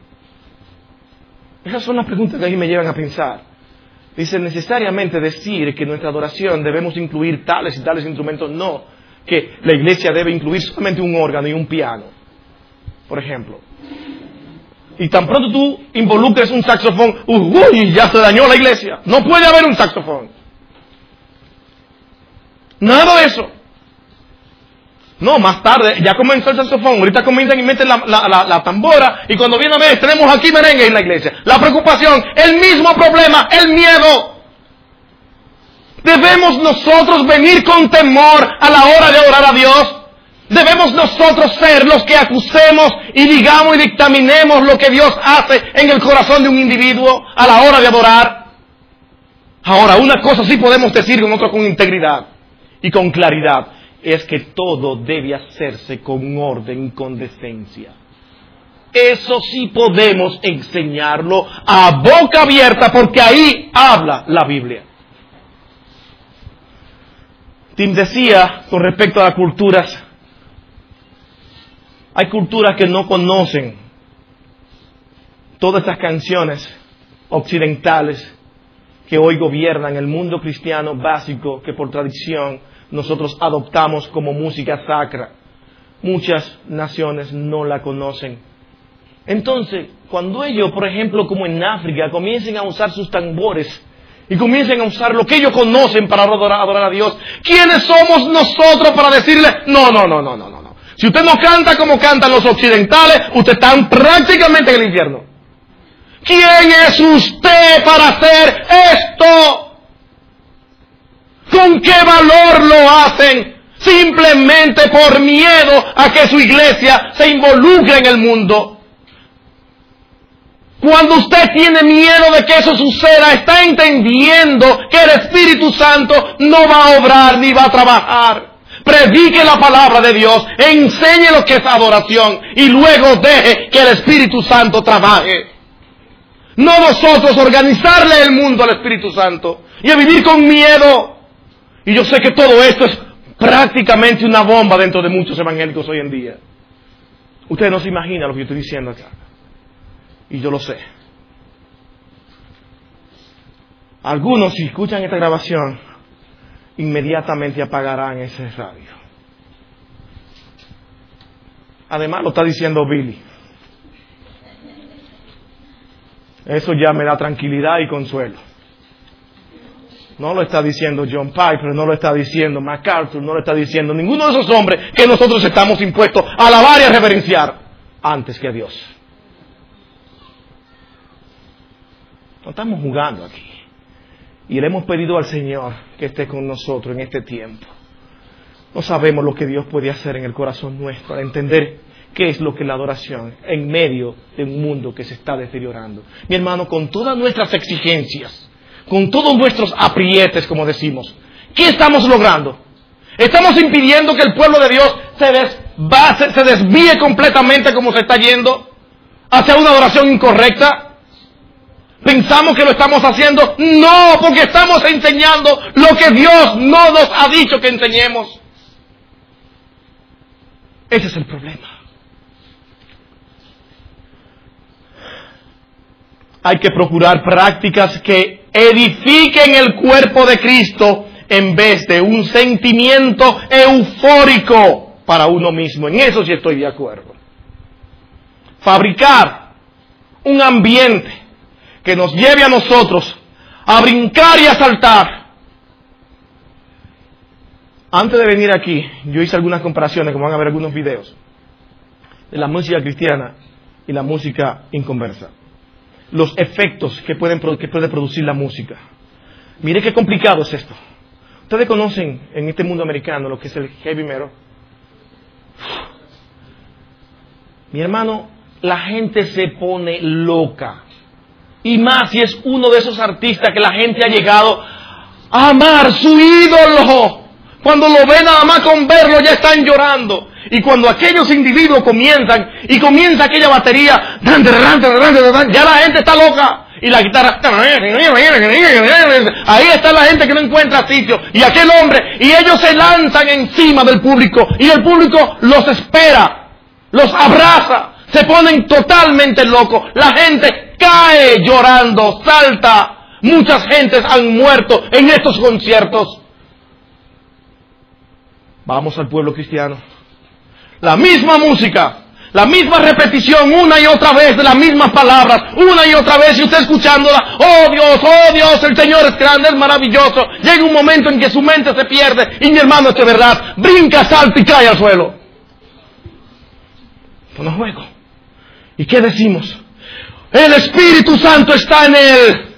Esas son las preguntas que a mí me llevan a pensar. Dice: necesariamente decir que nuestra adoración debemos incluir tales y tales instrumentos. No, que la iglesia debe incluir solamente un órgano y un piano, por ejemplo. Y tan pronto tú involucres un saxofón, ¡uy! Ya se dañó la iglesia. No puede haber un saxofón. Nada de eso. No, más tarde, ya comenzó el saxofón. Ahorita comienzan y meten la tambora. Y cuando viene a ver, tenemos aquí merengue en la iglesia. La preocupación, el mismo problema, el miedo. Debemos nosotros venir con temor a la hora de orar a Dios. Debemos nosotros ser los que acusemos y digamos y dictaminemos lo que Dios hace en el corazón de un individuo a la hora de adorar. Ahora, una cosa sí podemos decir con otra con integridad y con claridad, es que todo debe hacerse con orden y con decencia. Eso sí podemos enseñarlo a boca abierta, porque ahí habla la Biblia. Tim decía con respecto a las culturas: hay culturas que no conocen todas estas canciones occidentales que hoy gobiernan el mundo cristiano básico, que por tradición nosotros adoptamos como música sacra. Muchas naciones no la conocen. Entonces, cuando ellos, por ejemplo, como en África, comiencen a usar sus tambores y comiencen a usar lo que ellos conocen para adorar a Dios, ¿quiénes somos nosotros para decirle: no? Si usted no canta como cantan los occidentales, usted está prácticamente en el infierno. ¿Quién es usted para hacer esto? ¿Con qué valor lo hacen? Simplemente por miedo a que su iglesia se involucre en el mundo. Cuando usted tiene miedo de que eso suceda, está entendiendo que el Espíritu Santo no va a obrar ni va a trabajar. Predique la palabra de Dios, enseñe lo que es adoración y luego deje que el Espíritu Santo trabaje. No nosotros organizarle el mundo al Espíritu Santo y a vivir con miedo. Y yo sé que todo esto es prácticamente una bomba dentro de muchos evangélicos hoy en día. Ustedes no se imaginan lo que yo estoy diciendo acá. Y yo lo sé. Algunos, si escuchan esta grabación, inmediatamente apagarán ese radio. Además lo está diciendo Billy. Eso ya me da tranquilidad y consuelo. No lo está diciendo John Piper, no lo está diciendo MacArthur, no lo está diciendo ninguno de esos hombres que nosotros estamos impuestos a alabar y a reverenciar antes que a Dios. No estamos jugando aquí. Y le hemos pedido al Señor que esté con nosotros en este tiempo. No sabemos lo que Dios puede hacer en el corazón nuestro para entender qué es lo que es la adoración en medio de un mundo que se está deteriorando. Mi hermano, con todas nuestras exigencias, con todos nuestros aprietes, como decimos, ¿qué estamos logrando? ¿Estamos impidiendo que el pueblo de Dios se desvíe completamente como se está yendo hacia una adoración incorrecta? ¿Pensamos que lo estamos haciendo? No, porque estamos enseñando lo que Dios no nos ha dicho que enseñemos. Ese es el problema. Hay que procurar prácticas que edifiquen el cuerpo de Cristo en vez de un sentimiento eufórico para uno mismo. En eso sí estoy de acuerdo. Fabricar un ambiente que nos lleve a nosotros a brincar y a saltar. Antes de venir aquí, yo hice algunas comparaciones, como van a ver algunos videos, de la música cristiana y la música inconversa. Los efectos que puede producir la música. Mire qué complicado es esto. Ustedes conocen en este mundo americano lo que es el heavy metal. Mi hermano, la gente se pone loca. Y más si es uno de esos artistas que la gente ha llegado a amar, su ídolo. Cuando lo ven nada más con verlo ya están llorando. Y cuando aquellos individuos comienzan, y comienza aquella batería, ya la gente está loca. Y la guitarra, ahí está la gente que no encuentra sitio. Y aquel hombre, y ellos se lanzan encima del público. Y el público los espera, los abraza, se ponen totalmente locos. La gente cae llorando, salta. Muchas gentes han muerto en estos conciertos. Vamos al pueblo cristiano. La misma música, la misma repetición una y otra vez de las mismas palabras, una y otra vez, y usted escuchándola, oh Dios, el Señor es grande, es maravilloso. Llega un momento en que su mente se pierde, y mi hermano, esto es verdad, brinca, salta y cae al suelo. Esto no es juego. ¿Y qué decimos? El Espíritu Santo está en él.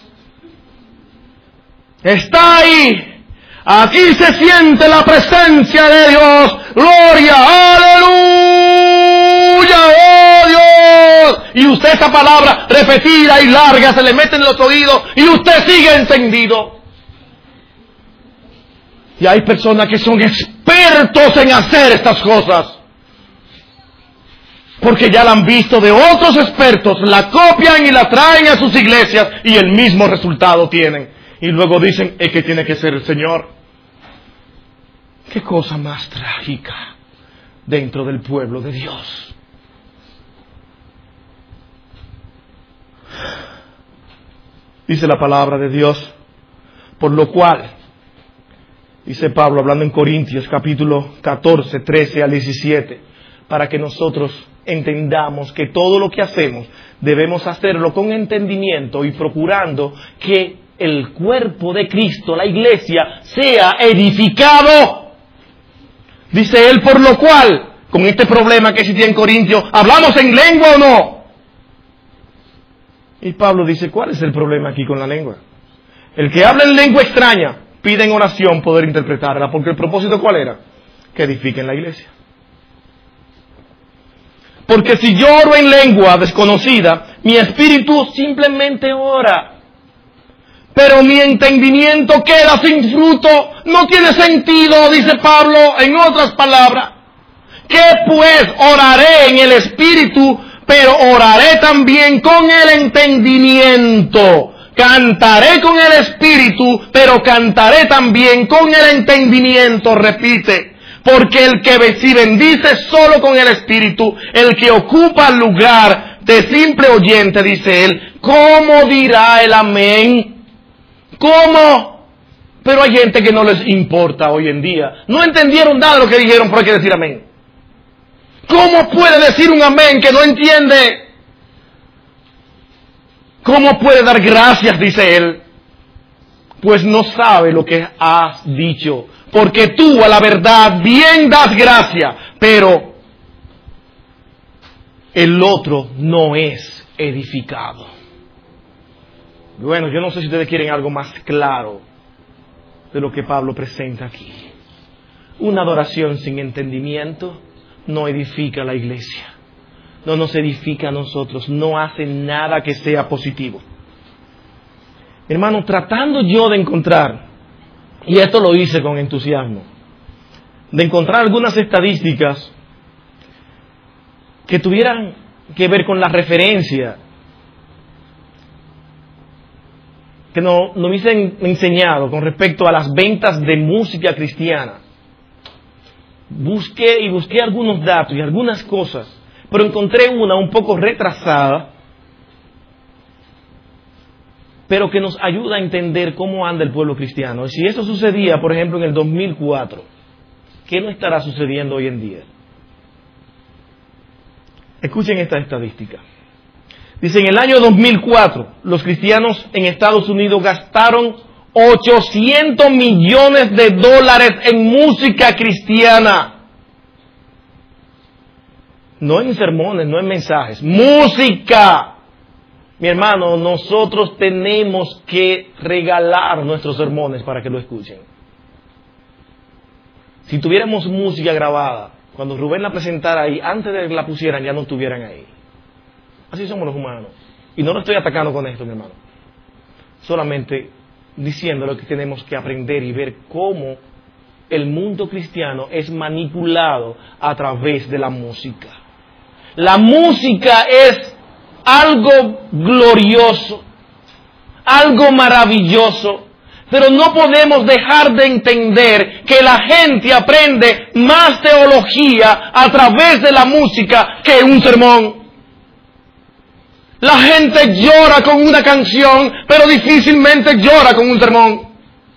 Está ahí. Aquí se siente la presencia de Dios. Gloria, aleluya, oh Dios. Y usted esa palabra repetida y larga se le mete en los oídos y usted sigue encendido. Y hay personas que son expertos en hacer estas cosas. Porque ya la han visto de otros expertos, la copian y la traen a sus iglesias y el mismo resultado tienen. Y luego dicen, es que tiene que ser el Señor. Qué cosa más trágica dentro del pueblo de Dios. Dice la palabra de Dios, por lo cual, dice Pablo hablando en Corintios capítulo 14, 13 al 17, para que nosotros entendamos que todo lo que hacemos debemos hacerlo con entendimiento y procurando que el cuerpo de Cristo, la iglesia, sea edificado. Dice él, por lo cual, con este problema que existía en Corintios, ¿hablamos en lengua o no? Y Pablo dice, ¿cuál es el problema aquí con la lengua? El que habla en lengua extraña pide en oración poder interpretarla, porque el propósito ¿cuál era? Que edifiquen la iglesia. Porque si yo oro en lengua desconocida, Mi espíritu simplemente ora. Pero mi entendimiento queda sin fruto. No tiene sentido, dice Pablo, en otras palabras. ¿Qué pues? Oraré en el espíritu, pero oraré también con el entendimiento. Cantaré con el espíritu, pero cantaré también con el entendimiento. Repite. Porque el que si bendice solo con el espíritu, el que ocupa el lugar de simple oyente, dice él, ¿cómo dirá el amén? ¿Cómo? Pero hay gente que no les importa hoy en día. No entendieron nada de lo que dijeron, pero hay que decir amén. ¿Cómo puede decir un amén que no entiende? ¿Cómo puede dar gracias? Dice él. Pues no sabe lo que has dicho. Porque tú a la verdad bien das gracia, pero el otro no es edificado. Bueno, yo no sé si ustedes quieren algo más claro de lo que Pablo presenta aquí. Una adoración sin entendimiento no edifica la iglesia. No nos edifica a nosotros. No hace nada que sea positivo. Hermano, tratando yo de encontrar, y esto lo hice con entusiasmo, de encontrar algunas estadísticas que tuvieran que ver con la referencia que nos hubiesen enseñado con respecto a las ventas de música cristiana. Busqué algunos datos y algunas cosas, pero encontré una un poco retrasada, pero que nos ayuda a entender cómo anda el pueblo cristiano. Y si eso sucedía, por ejemplo, en el 2004, ¿qué no estará sucediendo hoy en día? Escuchen esta estadística. Dice, en el año 2004, los cristianos en Estados Unidos gastaron $800 millones en música cristiana. No en sermones, no en mensajes. ¡Música! Mi hermano, nosotros tenemos que regalar nuestros sermones para que lo escuchen. Si tuviéramos música grabada, cuando Rubén la presentara ahí, antes de que la pusieran, ya no estuvieran ahí. Así somos los humanos. Y no lo estoy atacando con esto, mi hermano. Solamente diciendo lo que tenemos que aprender y ver cómo el mundo cristiano es manipulado a través de la música. La música es algo glorioso, algo maravilloso, pero no podemos dejar de entender que la gente aprende más teología a través de la música que un sermón. La gente llora con una canción, pero difícilmente llora con un sermón.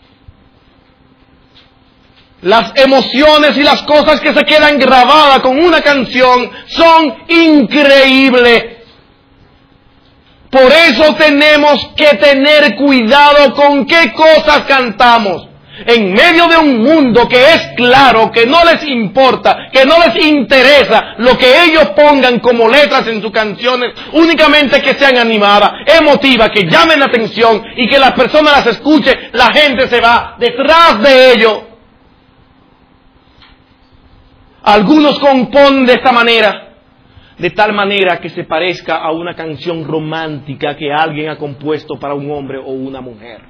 Las emociones y las cosas que se quedan grabadas con una canción son increíbles. Por eso tenemos que tener cuidado con qué cosas cantamos. En medio de un mundo que es claro, que no les importa, que no les interesa lo que ellos pongan como letras en sus canciones, únicamente que sean animadas, emotivas, que llamen la atención y que las personas las escuchen, la gente se va detrás de ellos. Algunos componen de esta manera, de tal manera que se parezca a una canción romántica que alguien ha compuesto para un hombre o una mujer.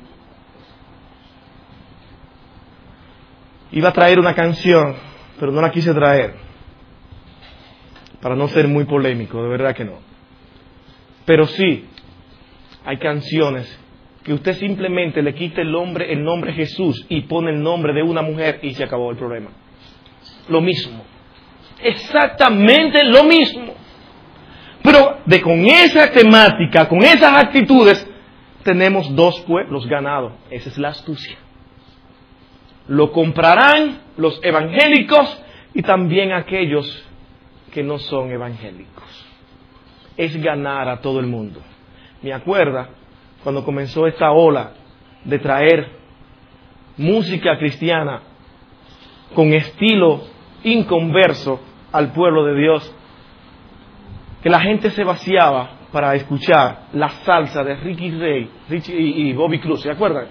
Iba a traer una canción, pero no la quise traer, para no ser muy polémico, de verdad que no. Pero sí, hay canciones que usted simplemente le quita el nombre Jesús y pone el nombre de una mujer y se acabó el problema. Lo mismo, exactamente lo mismo. Pero con esa temática, con esas actitudes, tenemos dos pueblos ganados. Esa es la astucia. Lo comprarán los evangélicos y también aquellos que no son evangélicos. Es ganar a todo el mundo. Me acuerda cuando comenzó esta ola de traer música cristiana con estilo inconverso al pueblo de Dios, que la gente se vaciaba para escuchar la salsa de Richie y Bobby Cruz, ¿se acuerdan?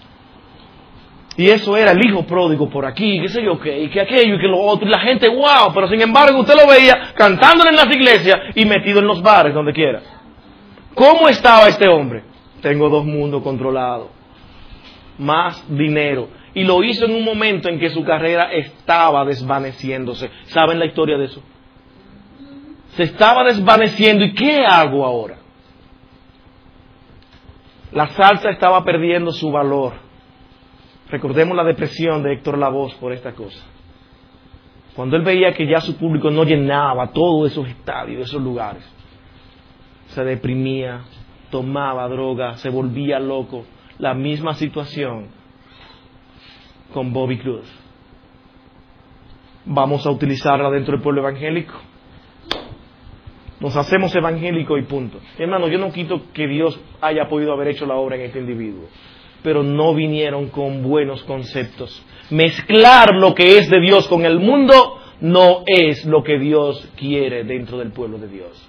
Y eso era el hijo pródigo por aquí, qué sé yo qué, y que aquello y que lo otro, y la gente, wow, pero sin embargo usted lo veía cantándole en las iglesias y metido en los bares, donde quiera. ¿Cómo estaba este hombre? Tengo 2 mundos controlados, más dinero. Y lo hizo en un momento en que su carrera estaba desvaneciéndose. ¿Saben la historia de eso? Se estaba desvaneciendo. ¿Y qué hago ahora? La salsa estaba perdiendo su valor. Recordemos la depresión de Héctor Lavoe por esta cosa. Cuando él veía que ya su público no llenaba todos esos estadios, esos lugares, se deprimía, tomaba droga, se volvía loco. La misma situación con Bobby Cruz. Vamos a utilizarla dentro del pueblo evangélico. Nos hacemos evangélicos y punto. Hermano, yo no quito que Dios haya podido haber hecho la obra en este individuo, pero no vinieron con buenos conceptos. Mezclar lo que es de Dios con el mundo no es lo que Dios quiere dentro del pueblo de Dios.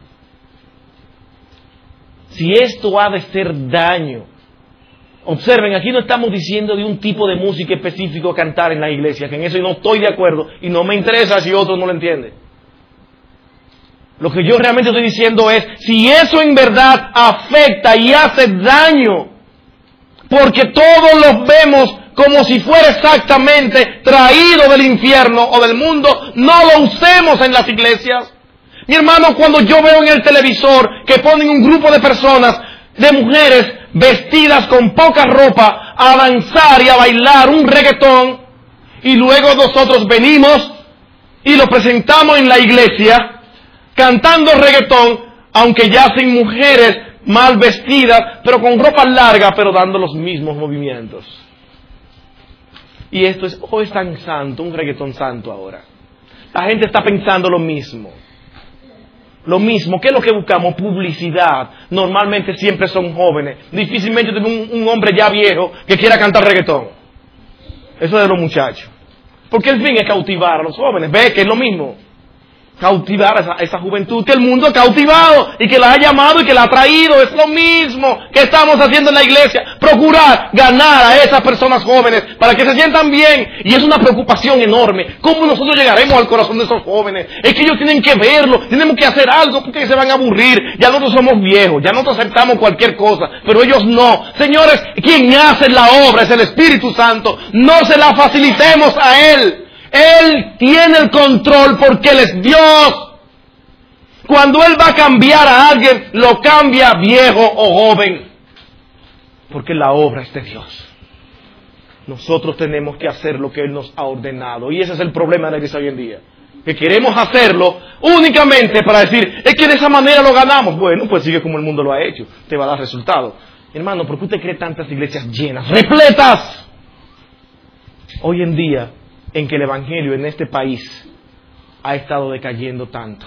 Si esto ha de ser daño, observen, aquí no estamos diciendo de un tipo de música específico cantar en la iglesia, que en eso yo no estoy de acuerdo y no me interesa si otro no lo entiende. Lo que yo realmente estoy diciendo es, si eso en verdad afecta y hace daño, porque todos los vemos como si fuera exactamente traído del infierno o del mundo, no lo usemos en las iglesias. Mi hermano, cuando yo veo en el televisor que ponen un grupo de personas, de mujeres vestidas con poca ropa, a danzar y a bailar un reggaetón, y luego nosotros venimos y lo presentamos en la iglesia, cantando reggaetón, aunque ya sin mujeres mal vestidas, pero con ropa larga, pero dando los mismos movimientos. Y esto es, es tan santo, un reggaetón santo ahora. La gente está pensando lo mismo. Lo mismo, ¿qué es lo que buscamos? Publicidad. Normalmente siempre son jóvenes. Difícilmente tenemos un hombre ya viejo que quiera cantar reggaetón. Eso es de los muchachos. Porque el fin es cautivar a los jóvenes. Ve que es lo mismo. Cautivar a esa juventud que el mundo ha cautivado y que la ha llamado y que la ha traído. Es lo mismo que estamos haciendo en la iglesia. Procurar ganar a esas personas jóvenes para que se sientan bien. Y es una preocupación enorme. ¿Cómo nosotros llegaremos al corazón de esos jóvenes? Es que ellos tienen que verlo. Tenemos que hacer algo porque se van a aburrir. Ya nosotros somos viejos. Ya nosotros aceptamos cualquier cosa. Pero ellos no. Señores, quien hace la obra es el Espíritu Santo. No se la facilitemos a Él. Él tiene el control porque Él es Dios. Cuando Él va a cambiar a alguien, lo cambia viejo o joven. Porque la obra es de Dios. Nosotros tenemos que hacer lo que Él nos ha ordenado. Y ese es el problema de la iglesia hoy en día. Que queremos hacerlo únicamente para decir, es que de esa manera lo ganamos. Bueno, pues sigue como el mundo lo ha hecho. Te va a dar resultado. Hermano, ¿por qué usted cree tantas iglesias llenas, repletas? Hoy en día, en que el evangelio en este país ha estado decayendo tanto.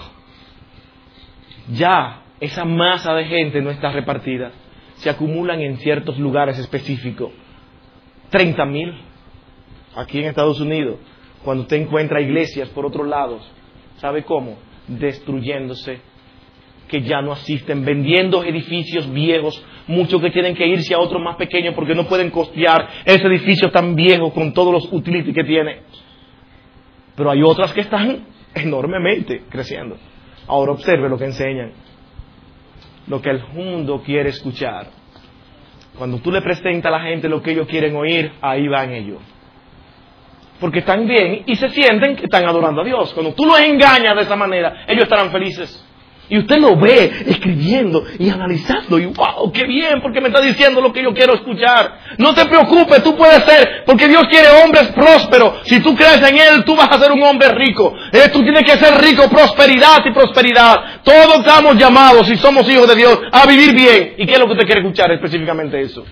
Ya esa masa de gente no está repartida. Se acumulan en ciertos lugares específicos. 30,000 aquí en Estados Unidos. Cuando usted encuentra iglesias por otros lados, ¿sabe cómo? Destruyéndose, que ya no asisten, vendiendo edificios viejos, muchos que tienen que irse a otros más pequeños porque no pueden costear ese edificio tan viejo con todos los utilities que tiene. Pero hay otras que están enormemente creciendo. Ahora observe lo que enseñan, lo que el mundo quiere escuchar. Cuando tú le presentas a la gente lo que ellos quieren oír, ahí van ellos. Porque están bien y se sienten que están adorando a Dios. Cuando tú los engañas de esa manera, ellos estarán felices. Y usted lo ve escribiendo y analizando y wow, qué bien, porque me está diciendo lo que yo quiero escuchar. No te preocupes, tú puedes ser, porque Dios quiere hombres prósperos. Si tú crees en Él, tú vas a ser un hombre rico. Tú tienes que ser rico, prosperidad y prosperidad. Todos estamos llamados, si somos hijos de Dios, a vivir bien. ¿Y qué es lo que usted quiere escuchar? Específicamente eso.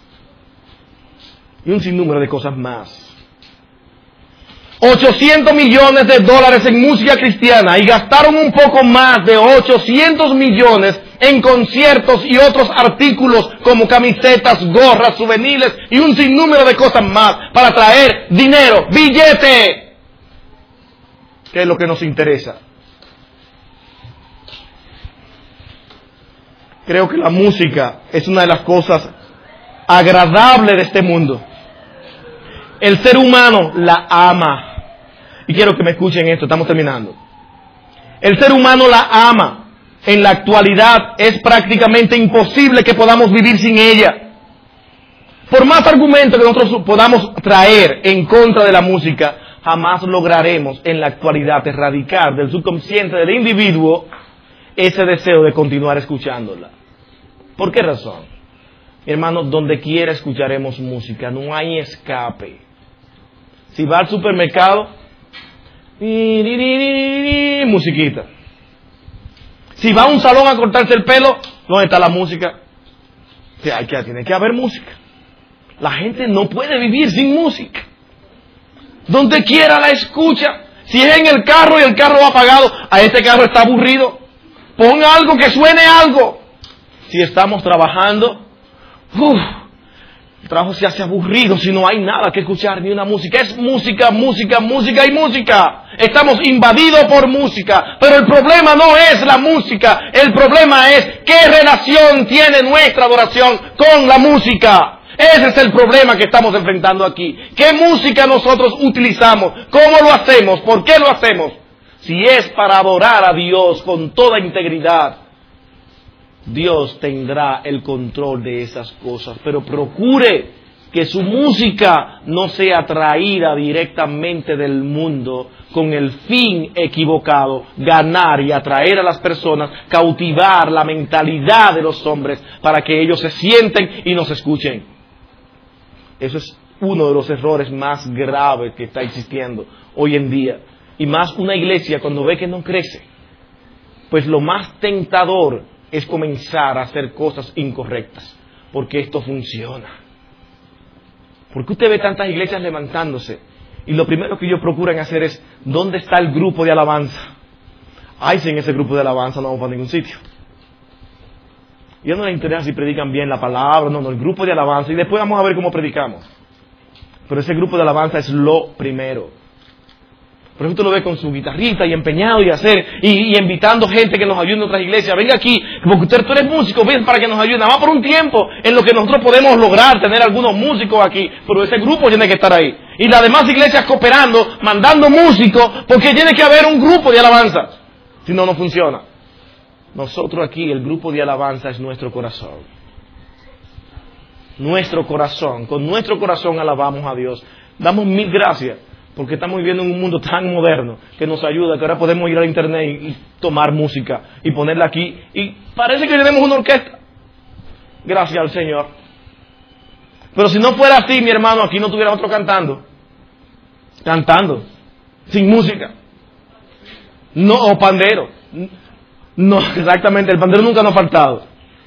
Y un sinnúmero de cosas más. 800 millones de dólares en música cristiana y gastaron un poco más de 800 millones en conciertos y otros artículos como camisetas, gorras, souvenirs y un sinnúmero de cosas más para traer dinero, billete, que es lo que nos interesa. Creo que la música es una de las cosas agradables de este mundo. El ser humano la ama. Y quiero que me escuchen esto, estamos terminando. El ser humano la ama. en la actualidad es prácticamente imposible que podamos vivir sin ella. Por más argumentos que nosotros podamos traer en contra de la música, jamás lograremos en la actualidad erradicar del subconsciente del individuo ese deseo de continuar escuchándola. ¿Por qué razón? Mi hermano, donde quiera escucharemos música, no hay escape. Si va al supermercado, musiquita. Si va a un salón a cortarse el pelo, ¿dónde está la música? Tiene que haber música. La gente no puede vivir sin música. Donde quiera la escucha. Si es en el carro y el carro va apagado, a este carro está aburrido. Pon algo, que suene algo. Si estamos trabajando, el trabajo se hace aburrido si no hay nada que escuchar, ni una música. Es música, música, música y música. Estamos invadidos por música. Pero el problema no es la música. El problema es qué relación tiene nuestra adoración con la música. Ese es el problema que estamos enfrentando aquí. ¿Qué música nosotros utilizamos? ¿Cómo lo hacemos? ¿Por qué lo hacemos? Si es para adorar a Dios con toda integridad, Dios tendrá el control de esas cosas. Pero procure que su música no sea traída directamente del mundo con el fin equivocado, ganar y atraer a las personas, cautivar la mentalidad de los hombres para que ellos se sienten y nos escuchen. Eso es uno de los errores más graves que está existiendo hoy en día. Y más una iglesia cuando ve que no crece. Pues lo más tentador es comenzar a hacer cosas incorrectas. Porque esto funciona. Porque usted ve tantas iglesias levantándose y lo primero que ellos procuran hacer es ¿dónde está el grupo de alabanza? Ay, si en ese grupo de alabanza no vamos para ningún sitio. Y a no les interesa si predican bien la palabra, no, el grupo de alabanza, y después vamos a ver cómo predicamos. Pero ese grupo de alabanza es lo primero. Por ejemplo, lo ve con su guitarrita y empeñado y hacer, y invitando gente que nos ayude en otras iglesias. Venga aquí, porque tú eres músico, ven para que nos ayude. Nada más por un tiempo en lo que nosotros podemos lograr tener algunos músicos aquí, pero ese grupo tiene que estar ahí. Y las demás iglesias cooperando, mandando músicos, porque tiene que haber un grupo de alabanza. Si no, no funciona. Nosotros aquí, el grupo de alabanza es nuestro corazón. Nuestro corazón. Con nuestro corazón alabamos a Dios. Damos mil gracias, porque estamos viviendo en un mundo tan moderno que nos ayuda, que ahora podemos ir al internet y tomar música y ponerla aquí. Y parece que tenemos una orquesta. Gracias al Señor. Pero si no fuera así, mi hermano, aquí no tuviera otro cantando. Cantando. Sin música. No, o pandero. No, exactamente, el pandero nunca nos ha faltado.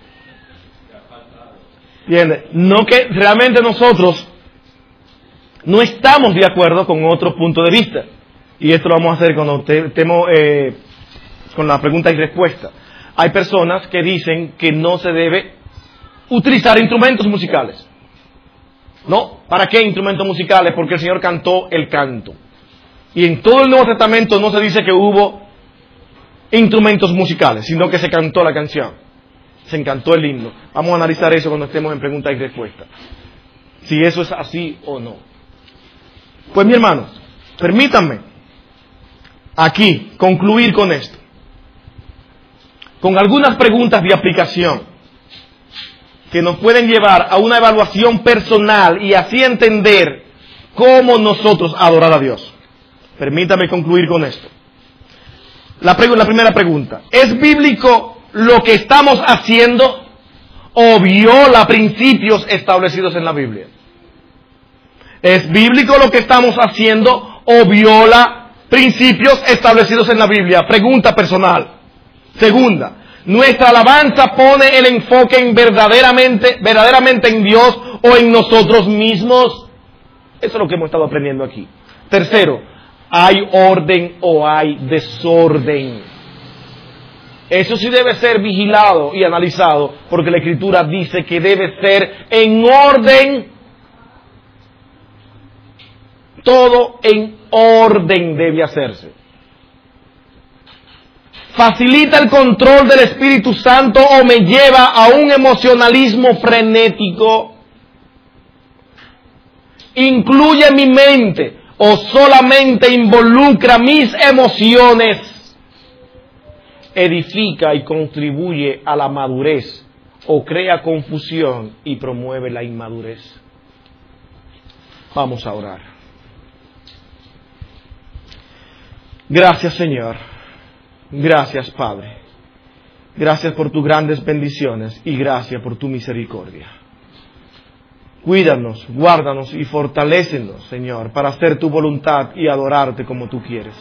¿Entiendes? No, que realmente nosotros no estamos de acuerdo con otro punto de vista. Y esto lo vamos a hacer cuando estemos con la pregunta y respuesta. Hay personas que dicen que no se debe utilizar instrumentos musicales. ¿No? ¿Para qué instrumentos musicales? Porque el Señor cantó el canto. Y en todo el Nuevo Testamento no se dice que hubo instrumentos musicales, sino que se cantó la canción, se cantó el himno. Vamos a analizar eso cuando estemos en pregunta y respuesta, si eso es así o no. Pues mi hermano, permítanme aquí concluir con esto, con algunas preguntas de aplicación que nos pueden llevar a una evaluación personal y así entender cómo nosotros adorar a Dios. Permítame concluir con esto. La primera pregunta, ¿es bíblico lo que estamos haciendo o viola principios establecidos en la Biblia? ¿Es bíblico lo que estamos haciendo o viola principios establecidos en la Biblia? Pregunta personal. Segunda, ¿nuestra alabanza pone el enfoque en verdaderamente en Dios o en nosotros mismos? Eso es lo que hemos estado aprendiendo aquí. Tercero, ¿hay orden o hay desorden? Eso sí debe ser vigilado y analizado, porque la Escritura dice que debe ser en orden. Todo en orden debe hacerse. ¿Facilita el control del Espíritu Santo o me lleva a un emocionalismo frenético? ¿Incluye mi mente o solamente involucra mis emociones? edifica y contribuye a la madurez o crea confusión y promueve la inmadurez. Vamos a orar. Gracias, Señor. Gracias, Padre. Gracias por tus grandes bendiciones y gracias por tu misericordia. Cuídanos, guárdanos y fortalécenos, Señor, para hacer tu voluntad y adorarte como tú quieres.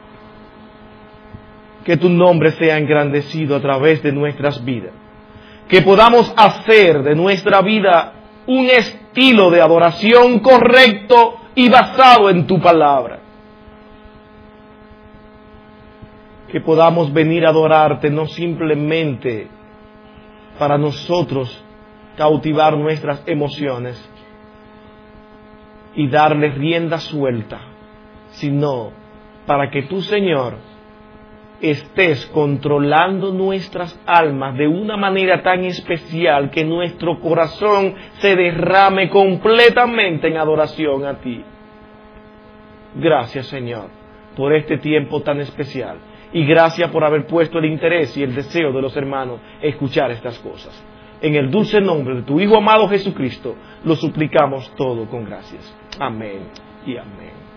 Que tu nombre sea engrandecido a través de nuestras vidas. Que podamos hacer de nuestra vida un estilo de adoración correcto y basado en tu palabra. Que podamos venir a adorarte no simplemente para nosotros cautivar nuestras emociones y darle rienda suelta, sino para que tú, Señor, estés controlando nuestras almas de una manera tan especial que nuestro corazón se derrame completamente en adoración a ti. Gracias, Señor, por este tiempo tan especial. Y gracias por haber puesto el interés y el deseo de los hermanos escuchar estas cosas. En el dulce nombre de tu Hijo amado Jesucristo, lo suplicamos todo con gracias. Amén y amén.